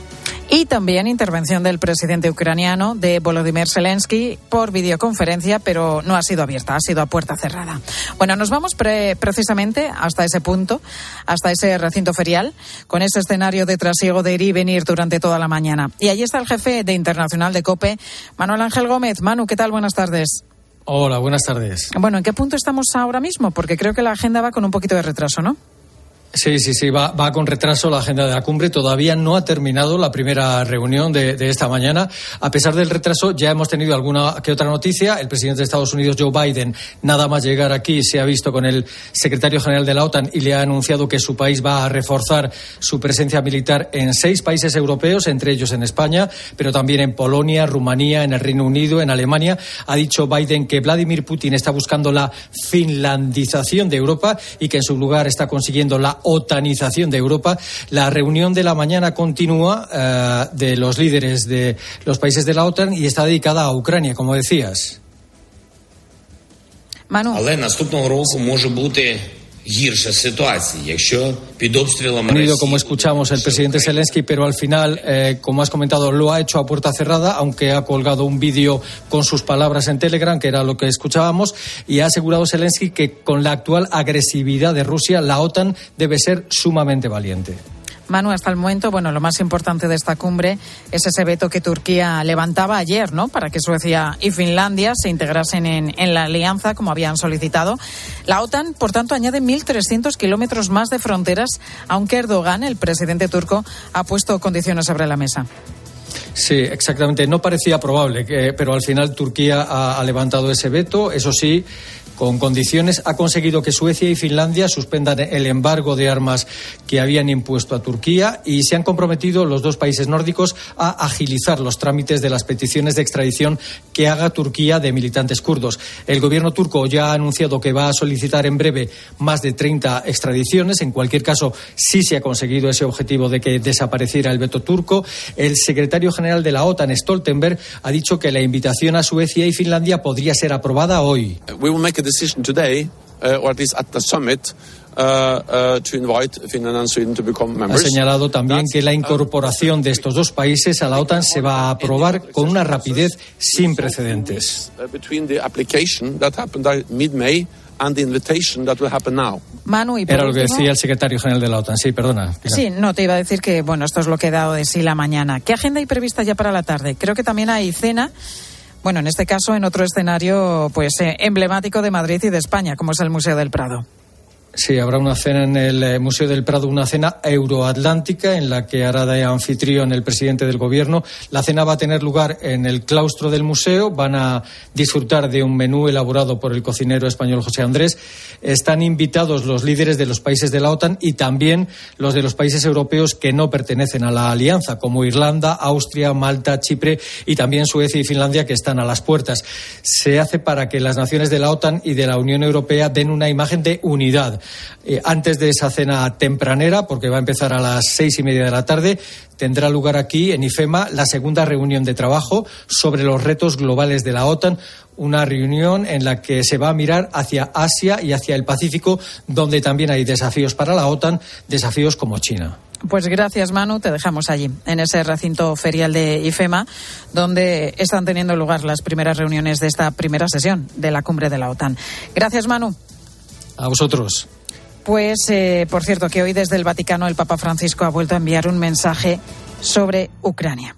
Y también intervención del presidente ucraniano, de Volodymyr Zelensky, por videoconferencia, pero no ha sido abierta, ha sido a puerta cerrada. Bueno, nos vamos precisamente hasta ese punto, hasta ese recinto ferial, con ese escenario de trasiego de ir y venir durante toda la mañana. Y allí está el jefe de Internacional de COPE, Manuel Ángel Gómez. Manu, ¿qué tal? Buenas tardes. Hola, buenas tardes. Bueno, ¿en qué punto estamos ahora mismo? Porque creo que la agenda va con un poquito de retraso, ¿no? Sí, va con retraso la agenda de la cumbre. Todavía no ha terminado la primera reunión de esta mañana. A pesar del retraso, ya hemos tenido alguna que otra noticia. El presidente de Estados Unidos, Joe Biden, nada más llegar aquí, se ha visto con el secretario general de la OTAN y le ha anunciado que su país va a reforzar su presencia militar en 6 países europeos, entre ellos en España, pero también en Polonia, Rumanía, en el Reino Unido, en Alemania. Ha dicho Biden que Vladimir Putin está buscando la finlandización de Europa y que en su lugar está consiguiendo la otanización de Europa. La reunión de la mañana continúa de los líderes de los países de la OTAN y está dedicada a Ucrania, como decías. Manu. Ha ido, como escuchamos, el presidente Zelensky, pero al final, como has comentado, lo ha hecho a puerta cerrada, aunque ha colgado un vídeo con sus palabras en Telegram, que era lo que escuchábamos, y ha asegurado Zelensky que con la actual agresividad de Rusia, la OTAN debe ser sumamente valiente. Manu, hasta el momento, bueno, lo más importante de esta cumbre es ese veto que Turquía levantaba ayer, ¿no?, para que Suecia y Finlandia se integrasen en la alianza, como habían solicitado. La OTAN, por tanto, añade 1.300 kilómetros más de fronteras, aunque Erdogan, el presidente turco, ha puesto condiciones sobre la mesa. Sí, exactamente. No parecía probable, pero al final Turquía ha levantado ese veto. Eso sí, con condiciones, ha conseguido que Suecia y Finlandia suspendan el embargo de armas que habían impuesto a Turquía y se han comprometido los dos países nórdicos a agilizar los trámites de las peticiones de extradición que haga Turquía de militantes kurdos. El gobierno turco ya ha anunciado que va a solicitar en breve más de 30 extradiciones. En cualquier caso, sí se ha conseguido ese objetivo de que desapareciera el veto turco. El secretario general de la OTAN, Stoltenberg, ha dicho que la invitación a Suecia y Finlandia podría ser aprobada hoy. Decision today, or at least at the summit, to invite Finland and Sweden to become members. Ha señalado también que la incorporación de estos dos países a la OTAN se va a aprobar con una rapidez sin precedentes. Between the application that happened mid-May and the invitation that will happen now. Manu, y por Era lo que último, decía el secretario general de la OTAN. Sí, perdona. Sí, no, te iba a decir que, bueno, esto es lo que he dado de sí la mañana. ¿Qué agenda hay prevista ya para la tarde? Creo que también hay cena. Bueno, en este caso, en otro escenario pues emblemático de Madrid y de España, como es el Museo del Prado. Sí, habrá una cena en el Museo del Prado, una cena euroatlántica en la que hará de anfitrión el presidente del gobierno. La cena va a tener lugar en el claustro del museo. Van a disfrutar de un menú elaborado por el cocinero español José Andrés. Están invitados los líderes de los países de la OTAN y también los de los países europeos que no pertenecen a la alianza, como Irlanda, Austria, Malta, Chipre y también Suecia y Finlandia, que están a las puertas. Se hace para que las naciones de la OTAN y de la Unión Europea den una imagen de unidad. Antes de esa cena tempranera, porque va a empezar a las 6:30 de la tarde, tendrá lugar aquí en IFEMA la segunda reunión de trabajo sobre los retos globales de la OTAN, una reunión en la que se va a mirar hacia Asia y hacia el Pacífico, donde también hay desafíos para la OTAN, desafíos como China. Pues gracias, Manu. Te dejamos allí, en ese recinto ferial de IFEMA, donde están teniendo lugar las primeras reuniones de esta primera sesión de la cumbre de la OTAN. Gracias, Manu. A vosotros. Pues, por cierto, que hoy desde el Vaticano el Papa Francisco ha vuelto a enviar un mensaje sobre Ucrania.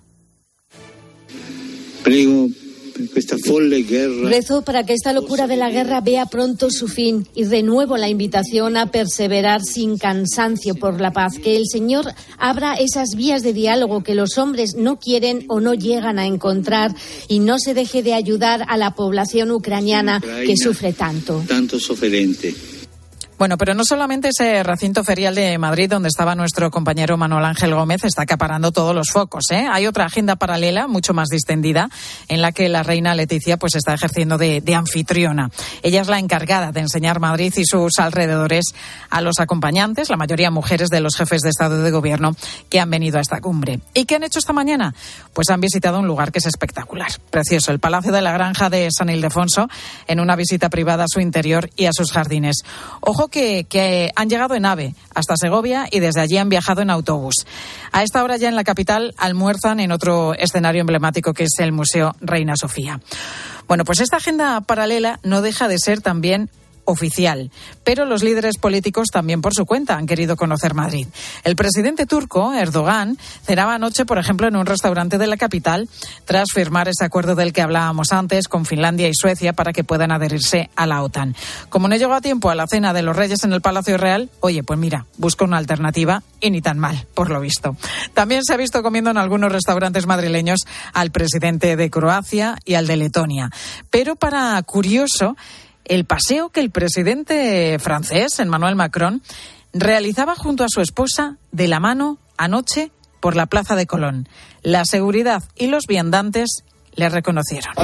Rezo para que esta locura de la guerra vea pronto su fin y renuevo la invitación a perseverar sin cansancio por la paz, que el Señor abra esas vías de diálogo que los hombres no quieren o no llegan a encontrar y no se deje de ayudar a la población ucraniana que sufre tanto. Bueno, pero no solamente ese recinto ferial de Madrid donde estaba nuestro compañero Manuel Ángel Gómez está acaparando todos los focos, ¿eh? Hay otra agenda paralela, mucho más distendida, en la que la reina Leticia pues está ejerciendo de anfitriona. Ella es la encargada de enseñar Madrid y sus alrededores a los acompañantes, la mayoría mujeres de los jefes de Estado y de Gobierno que han venido a esta cumbre. ¿Y qué han hecho esta mañana? Pues han visitado un lugar que es espectacular, precioso, el Palacio de la Granja de San Ildefonso, en una visita privada a su interior y a sus jardines. Ojo que han llegado en AVE hasta Segovia y desde allí han viajado en autobús. A esta hora ya en la capital almuerzan en otro escenario emblemático que es el Museo Reina Sofía. Bueno, pues esta agenda paralela no deja de ser también oficial, pero los líderes políticos también por su cuenta han querido conocer Madrid. El presidente turco, Erdogan, cenaba anoche, por ejemplo, en un restaurante de la capital tras firmar ese acuerdo del que hablábamos antes con Finlandia y Suecia para que puedan adherirse a la OTAN. Como no llegó a tiempo a la cena de los Reyes en el Palacio Real, oye, pues mira, busca una alternativa y ni tan mal, por lo visto. También se ha visto comiendo en algunos restaurantes madrileños al presidente de Croacia y al de Letonia. Pero para curioso, el paseo que el presidente francés, Emmanuel Macron, realizaba junto a su esposa de la mano anoche por la Plaza de Colón. La seguridad y los viandantes le reconocieron.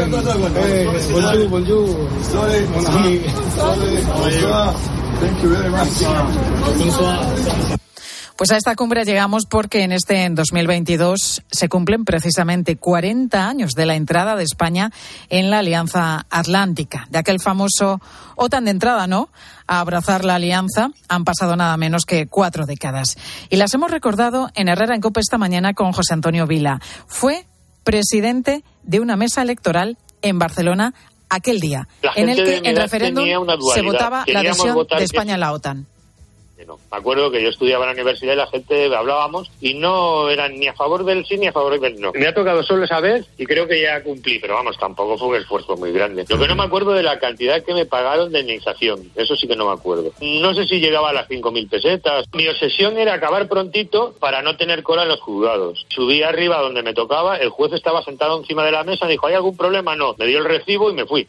Pues a esta cumbre llegamos porque en 2022 se cumplen precisamente 40 años de la entrada de España en la Alianza Atlántica. De aquel famoso OTAN de entrada, ¿no?, a abrazar la alianza, han pasado nada menos que 4 décadas. Y las hemos recordado en Herrera en COPE esta mañana con José Antonio Vila. Fue presidente de una mesa electoral en Barcelona aquel día, en el que en referéndum se votaba la adhesión de España a la OTAN. que no. Me acuerdo que yo estudiaba en la universidad y la gente hablábamos y no eran ni a favor del sí ni a favor del no. Me ha tocado solo esa vez y creo que ya cumplí, pero vamos, tampoco fue un esfuerzo muy grande. Lo que no me acuerdo de la cantidad que me pagaron de indemnización, eso sí que no me acuerdo. No sé si llegaba a las 5.000 pesetas. Mi obsesión era acabar prontito para no tener cola en los juzgados. Subí arriba donde me tocaba, el juez estaba sentado encima de la mesa, dijo, ¿hay algún problema? No, me dio el recibo y me fui.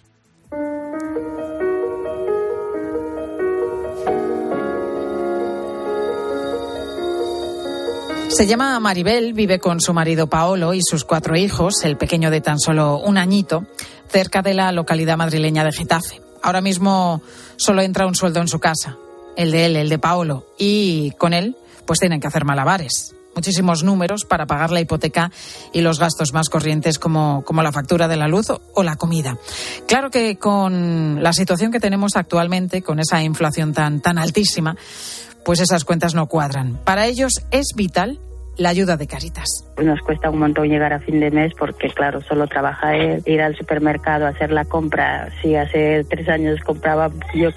Se llama Maribel, vive con su marido Paolo y sus 4 hijos, el pequeño de tan solo un añito, cerca de la localidad madrileña de Getafe. Ahora mismo solo entra un sueldo en su casa, el de él, el de Paolo, y con él pues tienen que hacer malabares. Muchísimos números para pagar la hipoteca y los gastos más corrientes como la factura de la luz o la comida. Claro que con la situación que tenemos actualmente, con esa inflación tan altísima, pues esas cuentas no cuadran. Para ellos es vital la ayuda de Cáritas. Nos cuesta un montón llegar a fin de mes porque, claro, solo trabaja él. Ir al supermercado a hacer la compra. Si hace 3 años compraba,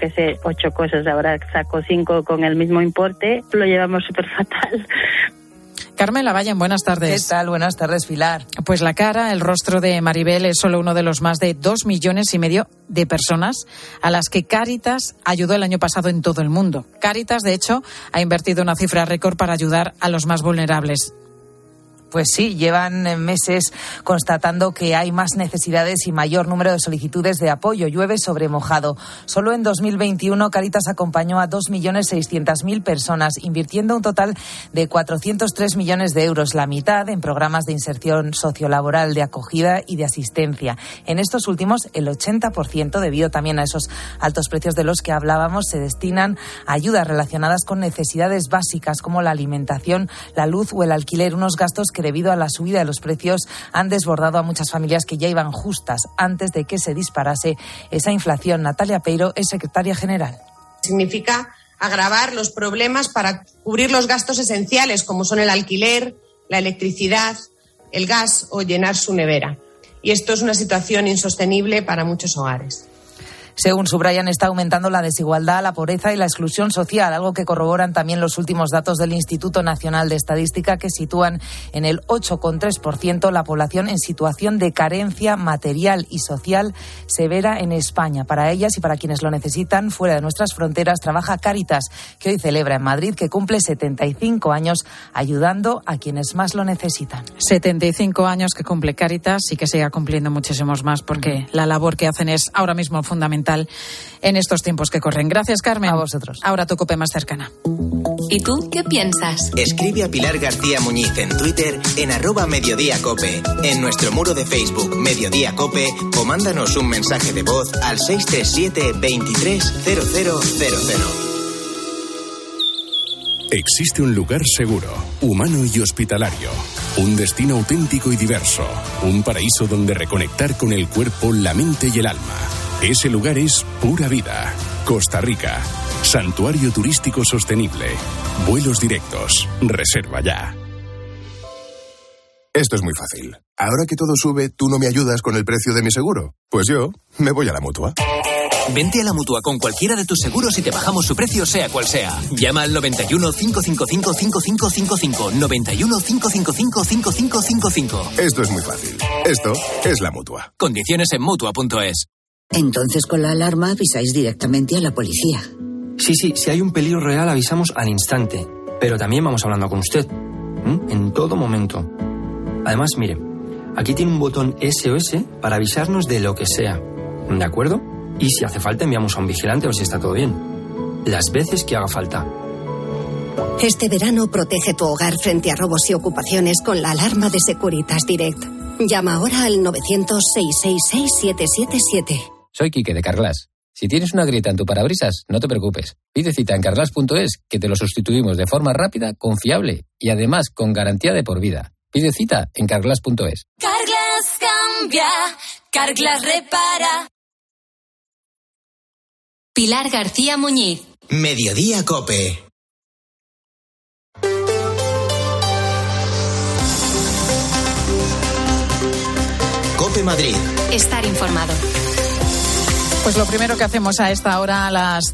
8 cosas, ahora saco 5 con el mismo importe. Lo llevamos súper fatal. Carmen Lavallen, buenas tardes. ¿Qué tal? Buenas tardes, Pilar. Pues la cara, el rostro de Maribel es solo uno de los más de 2,5 millones de personas a las que Cáritas ayudó el año pasado en todo el mundo. Cáritas, de hecho, ha invertido una cifra récord para ayudar a los más vulnerables. Pues sí, llevan meses constatando que hay más necesidades y mayor número de solicitudes de apoyo. Llueve sobre mojado. Solo en 2021 Cáritas acompañó a 2.600.000 personas, invirtiendo un total de 403 millones de euros, la mitad en programas de inserción sociolaboral, de acogida y de asistencia. En estos últimos, el 80%, debido también a esos altos precios de los que hablábamos, se destinan a ayudas relacionadas con necesidades básicas como la alimentación, la luz o el alquiler, unos gastos que debido a la subida de los precios han desbordado a muchas familias que ya iban justas antes de que se disparase esa inflación. Natalia Peiro es secretaria general. Significa agravar los problemas para cubrir los gastos esenciales como son el alquiler, la electricidad, el gas o llenar su nevera. Y esto es una situación insostenible para muchos hogares. Según subrayan, está aumentando la desigualdad, la pobreza y la exclusión social, algo que corroboran también los últimos datos del Instituto Nacional de Estadística, que sitúan en el 8,3% la población en situación de carencia material y social severa en España. Para ellas y para quienes lo necesitan, fuera de nuestras fronteras, trabaja Cáritas, que hoy celebra en Madrid, que cumple 75 años ayudando a quienes más lo necesitan. 75 años que cumple Cáritas y que siga cumpliendo muchísimos más, porque la labor que hacen es ahora mismo fundamental en estos tiempos que corren. Gracias, Carmen. A vosotros. Ahora tu COPE más cercana. ¿Y tú qué piensas? Escribe a Pilar García Muñiz en Twitter en @mediodíacope, en nuestro muro de Facebook Mediodía Cope, o mándanos un mensaje de voz al 637 23 0000. Existe un lugar seguro, humano y hospitalario. Un destino auténtico y diverso. Un paraíso donde reconectar con el cuerpo, la mente y el alma. Ese lugar es Pura Vida, Costa Rica. Santuario turístico sostenible. Vuelos directos. Reserva ya. Esto es muy fácil. Ahora que todo sube, ¿tú no me ayudas con el precio de mi seguro? Pues yo me voy a la Mutua. Vente a la Mutua con cualquiera de tus seguros y te bajamos su precio sea cual sea. Llama al 91 555 5555. 91 555 5555. Esto es muy fácil. Esto es la Mutua. Condiciones en Mutua.es. Entonces con la alarma avisáis directamente a la policía. Sí, si hay un peligro real avisamos al instante. Pero también vamos hablando con usted. En todo momento. Además, mire, aquí tiene un botón SOS para avisarnos de lo que sea. ¿De acuerdo? Y si hace falta enviamos a un vigilante a ver si está todo bien. Las veces que haga falta. Este verano protege tu hogar frente a robos y ocupaciones con la alarma de Securitas Direct. Llama ahora al 900-666-777. Soy Quique de Carglass. Si tienes una grieta en tu parabrisas, no te preocupes. Pide cita en carglass.es, que te lo sustituimos de forma rápida, confiable y además con garantía de por vida. Pide cita en carglass.es. Carglass cambia, Carglass repara. Pilar García Muñiz. Mediodía Cope. Cope Madrid. Estar informado. Pues lo primero que hacemos a esta hora, a las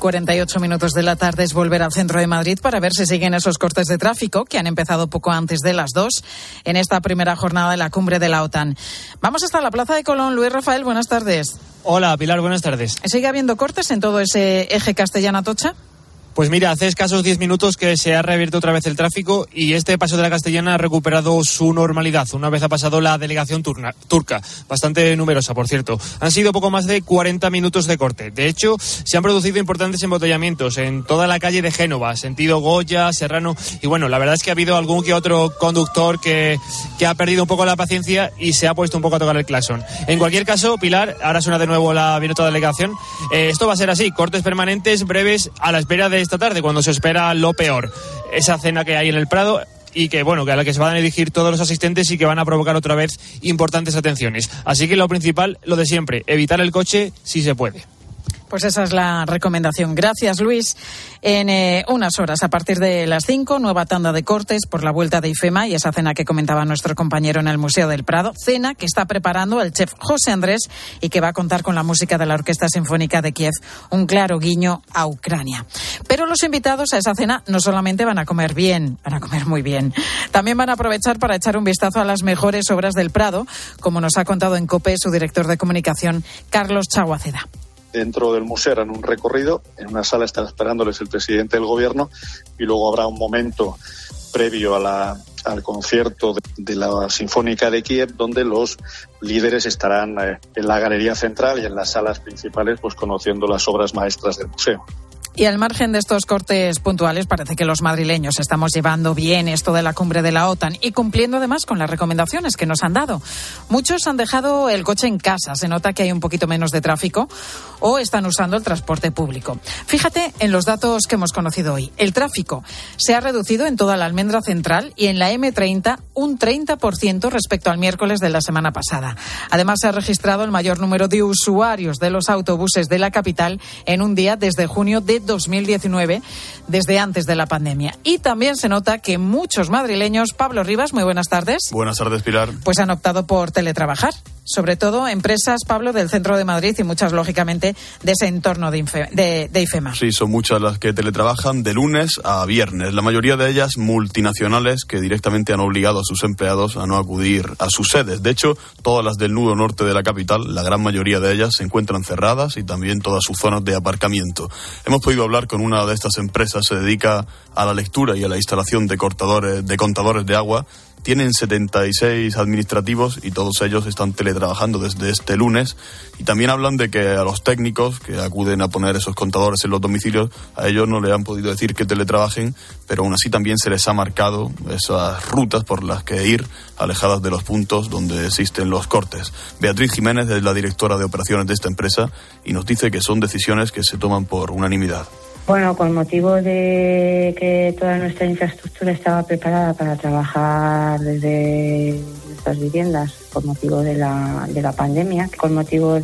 2:48 de la tarde, es volver al centro de Madrid para ver si siguen esos cortes de tráfico que han empezado poco antes de las 2 en esta primera jornada de la cumbre de la OTAN. Vamos hasta la Plaza de Colón. Luis Rafael, buenas tardes. Hola, Pilar, buenas tardes. ¿Sigue habiendo cortes en todo ese eje Castellana-Atocha? Pues mira, hace escasos 10 minutos que se ha reabierto otra vez el tráfico y este paso de la Castellana ha recuperado su normalidad. Una vez ha pasado la delegación turca, bastante numerosa, por cierto. Han sido poco más de 40 minutos de corte. De hecho, se han producido importantes embotellamientos en toda la calle de Génova, sentido Goya, Serrano. Y bueno, la verdad es que ha habido algún que otro conductor que ha perdido un poco la paciencia y se ha puesto un poco a tocar el claxon. En cualquier caso, Pilar, ahora suena de nuevo la minuta de delegación. Esto va a ser así, cortes permanentes, breves, a la espera de esta tarde, cuando se espera lo peor, esa cena que hay en el Prado y que, bueno, que a la que se van a dirigir todos los asistentes y que van a provocar otra vez importantes atenciones. Así que lo principal, lo de siempre, evitar el coche si se puede. Pues esa es la recomendación. Gracias, Luis. En unas horas, a partir de las 5, nueva tanda de cortes por la vuelta de IFEMA y esa cena que comentaba nuestro compañero en el Museo del Prado. Cena que está preparando el chef José Andrés y que va a contar con la música de la Orquesta Sinfónica de Kiev. Un claro guiño a Ucrania. Pero los invitados a esa cena no solamente van a comer bien, van a comer muy bien. También van a aprovechar para echar un vistazo a las mejores obras del Prado, como nos ha contado en COPE su director de comunicación, Carlos Chaguaceda. Dentro del museo harán un recorrido, en una sala estará esperándoles el presidente del gobierno y luego habrá un momento previo al concierto de la Sinfónica de Kiev, donde los líderes estarán en la galería central y en las salas principales pues conociendo las obras maestras del museo. Y al margen de estos cortes puntuales, parece que los madrileños estamos llevando bien esto de la cumbre de la OTAN y cumpliendo además con las recomendaciones que nos han dado. Muchos han dejado el coche en casa, se nota que hay un poquito menos de tráfico, o están usando el transporte público. Fíjate en los datos que hemos conocido hoy. El tráfico se ha reducido en toda la Almendra Central y en la M30 un 30% respecto al miércoles de la semana pasada. Además, se ha registrado el mayor número de usuarios de los autobuses de la capital en un día desde junio de 2019, desde antes de la pandemia. Y también se nota que muchos madrileños, Pablo Rivas, muy buenas tardes. Buenas tardes, Pilar. Pues han optado por teletrabajar. Sobre todo empresas, Pablo, del centro de Madrid y muchas, lógicamente, de ese entorno de IFEMA. Sí, son muchas las que teletrabajan de lunes a viernes. La mayoría de ellas multinacionales que directamente han obligado a sus empleados a no acudir a sus sedes. De hecho, todas las del nudo norte de la capital, la gran mayoría de ellas se encuentran cerradas y también todas sus zonas de aparcamiento. Hemos podido hablar con una de estas empresas, se dedica a la lectura y a la instalación de contadores de agua. Tienen 76 administrativos y todos ellos están teletrabajando desde este lunes. Y también hablan de que a los técnicos que acuden a poner esos contadores en los domicilios, a ellos no le han podido decir que teletrabajen, pero aún así también se les ha marcado esas rutas por las que ir, alejadas de los puntos donde existen los cortes. Beatriz Jiménez es la directora de operaciones de esta empresa y nos dice que son decisiones que se toman por unanimidad. Bueno, con motivo de que toda nuestra infraestructura estaba preparada para trabajar desde nuestras viviendas por motivo de la pandemia, con motivo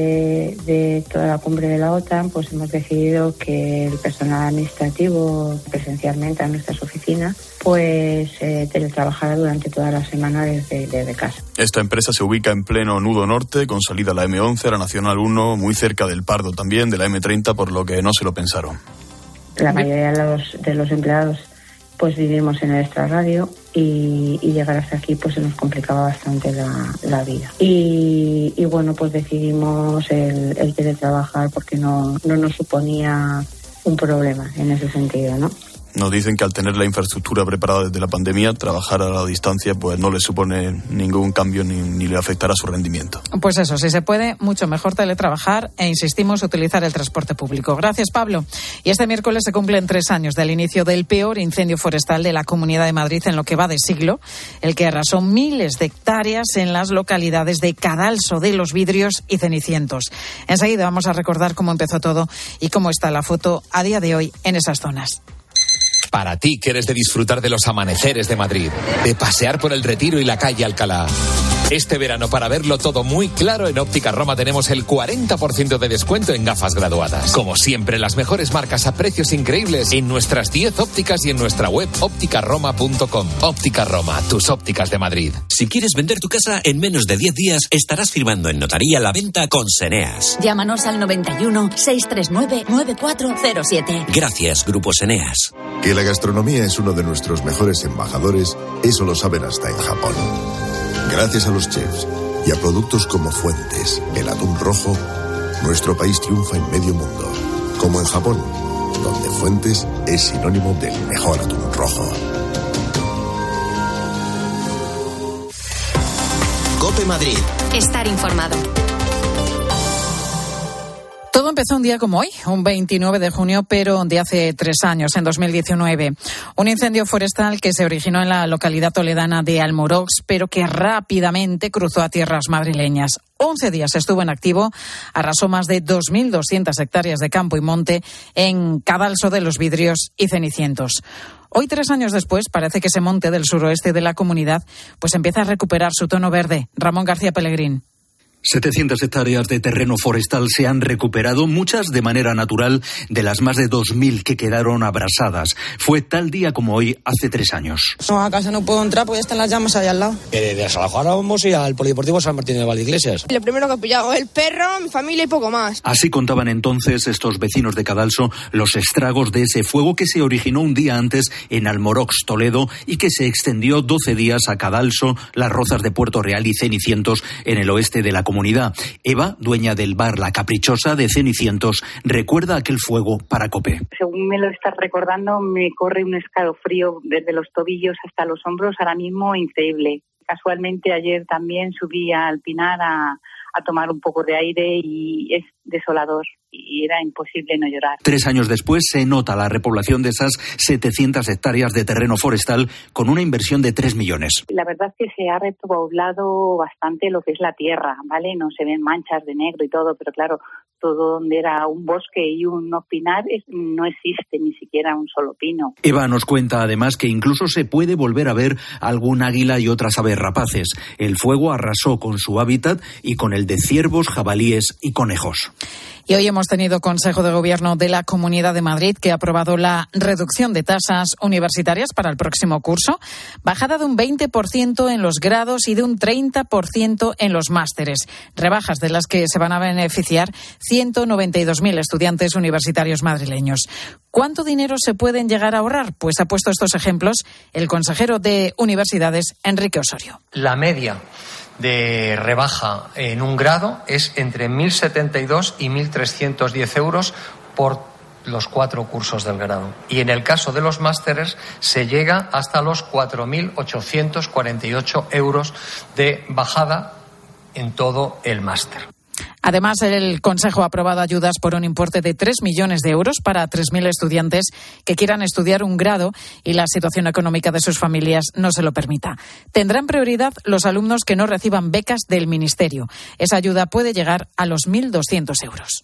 de toda la cumbre de la OTAN, pues hemos decidido que el personal administrativo presencialmente a nuestras oficinas pues teletrabajará durante toda la semana desde casa. Esta empresa se ubica en pleno nudo norte, con salida a la M11, la Nacional 1, muy cerca del Pardo también, de la M30, por lo que no se lo pensaron. La mayoría de los empleados pues vivimos en el extrarradio y llegar hasta aquí pues se nos complicaba bastante la vida. Y bueno, pues decidimos el teletrabajar porque no nos suponía un problema en ese sentido, ¿no? Nos dicen que al tener la infraestructura preparada desde la pandemia, trabajar a la distancia pues no le supone ningún cambio ni le afectará su rendimiento. Pues eso, si se puede, mucho mejor teletrabajar e insistimos utilizar el transporte público. Gracias, Pablo. Y este miércoles se cumplen 3 años del inicio del peor incendio forestal de la Comunidad de Madrid en lo que va de siglo, el que arrasó miles de hectáreas en las localidades de Cadalso de los Vidrios y Cenicientos. Enseguida vamos a recordar cómo empezó todo y cómo está la foto a día de hoy en esas zonas. Para ti que eres de disfrutar de los amaneceres de Madrid, de pasear por el Retiro y la calle Alcalá, Este verano, para verlo todo muy claro, en Óptica Roma tenemos el 40% de descuento en gafas graduadas. Como siempre, las mejores marcas a precios increíbles en nuestras 10 ópticas y en nuestra web ópticaroma.com. Óptica Roma, tus ópticas de Madrid. Si quieres vender tu casa, en menos de 10 días estarás firmando en notaría la venta con Seneas. Llámanos al 91 639 9407. Gracias, Grupo Seneas. Que la gastronomía es uno de nuestros mejores embajadores, eso lo saben hasta en Japón. Gracias a los chefs y a productos como Fuentes, el atún rojo, nuestro país triunfa en medio mundo. Como en Japón, donde Fuentes es sinónimo del mejor atún rojo. COPE Madrid. Estar informado. Todo empezó un día como hoy, un 29 de junio, pero de hace 3 años, en 2019. Un incendio forestal que se originó en la localidad toledana de Almorox, pero que rápidamente cruzó a tierras madrileñas. 11 días estuvo en activo, arrasó más de 2.200 hectáreas de campo y monte en Cadalso de los Vidrios y Cenicientos. Hoy, 3 años después, parece que ese monte del suroeste de la comunidad pues empieza a recuperar su tono verde. Ramón García Pellegrín. 700 hectáreas de terreno forestal se han recuperado, muchas de manera natural, de las más de 2.000 que quedaron abrasadas. Fue tal día como hoy, hace 3 años. No, a casa no puedo entrar porque están las llamas allá al lado. De Salamanca vamos y al Polideportivo San Martín de Valdeiglesias. Lo primero que he pillado, el perro, mi familia y poco más. Así contaban entonces estos vecinos de Cadalso los estragos de ese fuego que se originó un día antes en Almorox, Toledo, y que se extendió 12 días a Cadalso, Las Rozas de Puerto Real y Cenicientos, en el oeste de la comunidad. Eva, dueña del bar La Caprichosa de Cenicientos, recuerda aquel fuego para COPE. Según me lo estás recordando, me corre un escalofrío desde los tobillos hasta los hombros, ahora mismo increíble. Casualmente ayer también subí al Pinar a tomar un poco de aire y es desolador y era imposible no llorar. 3 años después se nota la repoblación de esas 700 hectáreas de terreno forestal con una inversión de 3 millones. La verdad es que se ha repoblado bastante lo que es la tierra, ¿vale? No se ven manchas de negro y todo, pero claro, todo donde era un bosque y unos pinares no existe ni siquiera un solo pino. Eva nos cuenta además que incluso se puede volver a ver algún águila y otras aves rapaces. El fuego arrasó con su hábitat y con el de ciervos, jabalíes y conejos. Y hoy hemos tenido Consejo de Gobierno de la Comunidad de Madrid que ha aprobado la reducción de tasas universitarias para el próximo curso, bajada de un 20% en los grados y de un 30% en los másteres, rebajas de las que se van a beneficiar 192.000 estudiantes universitarios madrileños. ¿Cuánto dinero se pueden llegar a ahorrar? Pues ha puesto estos ejemplos el consejero de Universidades, Enrique Osorio. La media de rebaja en un grado es entre 1.072 y 1.310 euros por los 4 cursos del grado. Y en el caso de los másteres se llega hasta los 4.848 euros de bajada en todo el máster. Además, el Consejo ha aprobado ayudas por un importe de 3 millones de euros para 3.000 estudiantes que quieran estudiar un grado y la situación económica de sus familias no se lo permita. Tendrán prioridad los alumnos que no reciban becas del Ministerio. Esa ayuda puede llegar a los 1.200 euros.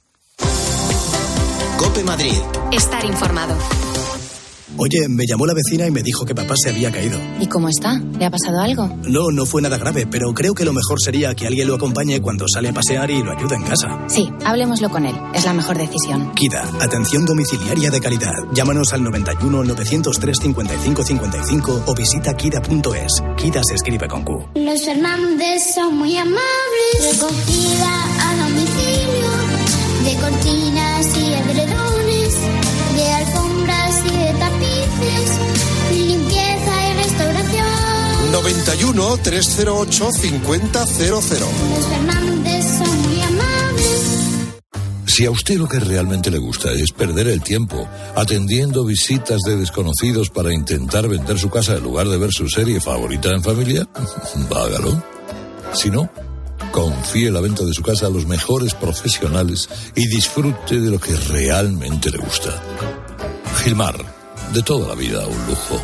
COPE Madrid. Estar informado. Oye, me llamó la vecina y me dijo que papá se había caído. ¿Y cómo está? ¿Le ha pasado algo? No fue nada grave, pero creo que lo mejor sería que alguien lo acompañe cuando sale a pasear y lo ayude en casa. Sí, hablemoslo con él. Es la mejor decisión. KIDA, atención domiciliaria de calidad. Llámanos al 91 903 55 55 o visita kida.es. KIDA se escribe con Q. Los Fernández son muy amables. Recogida a domicilio de cortinas y edredones, de alfombras y de tapices, limpieza y restauración. 91 308 5000. Los Fernández son muy amables. Si a usted lo que realmente le gusta es perder el tiempo atendiendo visitas de desconocidos para intentar vender su casa en lugar de ver su serie favorita en familia, hágalo. Si no, confíe la venta de su casa a los mejores profesionales y disfrute de lo que realmente le gusta. Gilmar, de toda la vida un lujo.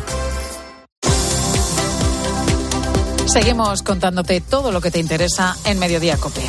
Seguimos contándote todo lo que te interesa en Mediodía COPE.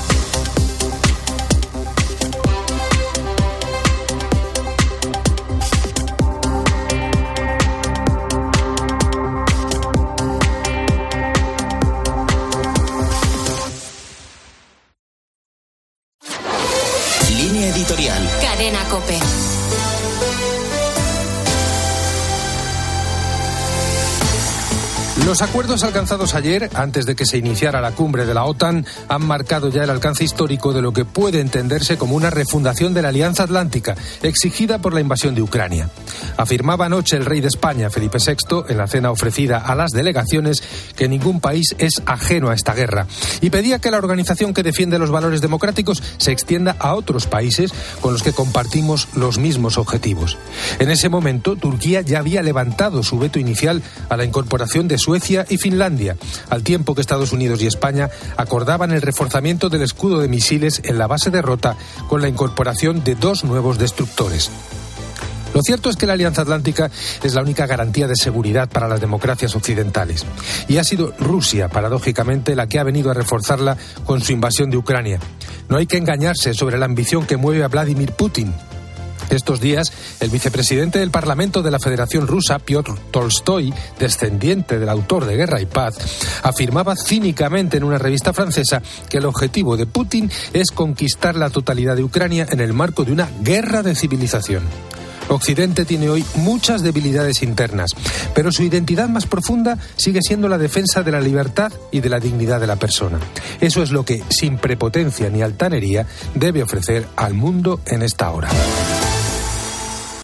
Los acuerdos alcanzados ayer, antes de que se iniciara la cumbre de la OTAN, han marcado ya el alcance histórico de lo que puede entenderse como una refundación de la Alianza Atlántica, exigida por la invasión de Ucrania. Afirmaba anoche el rey de España, Felipe VI, en la cena ofrecida a las delegaciones, que ningún país es ajeno a esta guerra, y pedía que la organización que defiende los valores democráticos se extienda a otros países con los que compartimos los mismos objetivos. En ese momento, Turquía ya había levantado su veto inicial a la incorporación de Suecia y Finlandia, al tiempo que Estados Unidos y España acordaban el reforzamiento del escudo de misiles en la base de Rota con la incorporación de 2 nuevos destructores. Lo cierto es que la Alianza Atlántica es la única garantía de seguridad para las democracias occidentales. Y ha sido Rusia, paradójicamente, la que ha venido a reforzarla con su invasión de Ucrania. No hay que engañarse sobre la ambición que mueve a Vladimir Putin. Estos días, el vicepresidente del Parlamento de la Federación Rusa, Piotr Tolstoy, descendiente del autor de Guerra y Paz, afirmaba cínicamente en una revista francesa que el objetivo de Putin es conquistar la totalidad de Ucrania en el marco de una guerra de civilización. Occidente tiene hoy muchas debilidades internas, pero su identidad más profunda sigue siendo la defensa de la libertad y de la dignidad de la persona. Eso es lo que, sin prepotencia ni altanería, debe ofrecer al mundo en esta hora.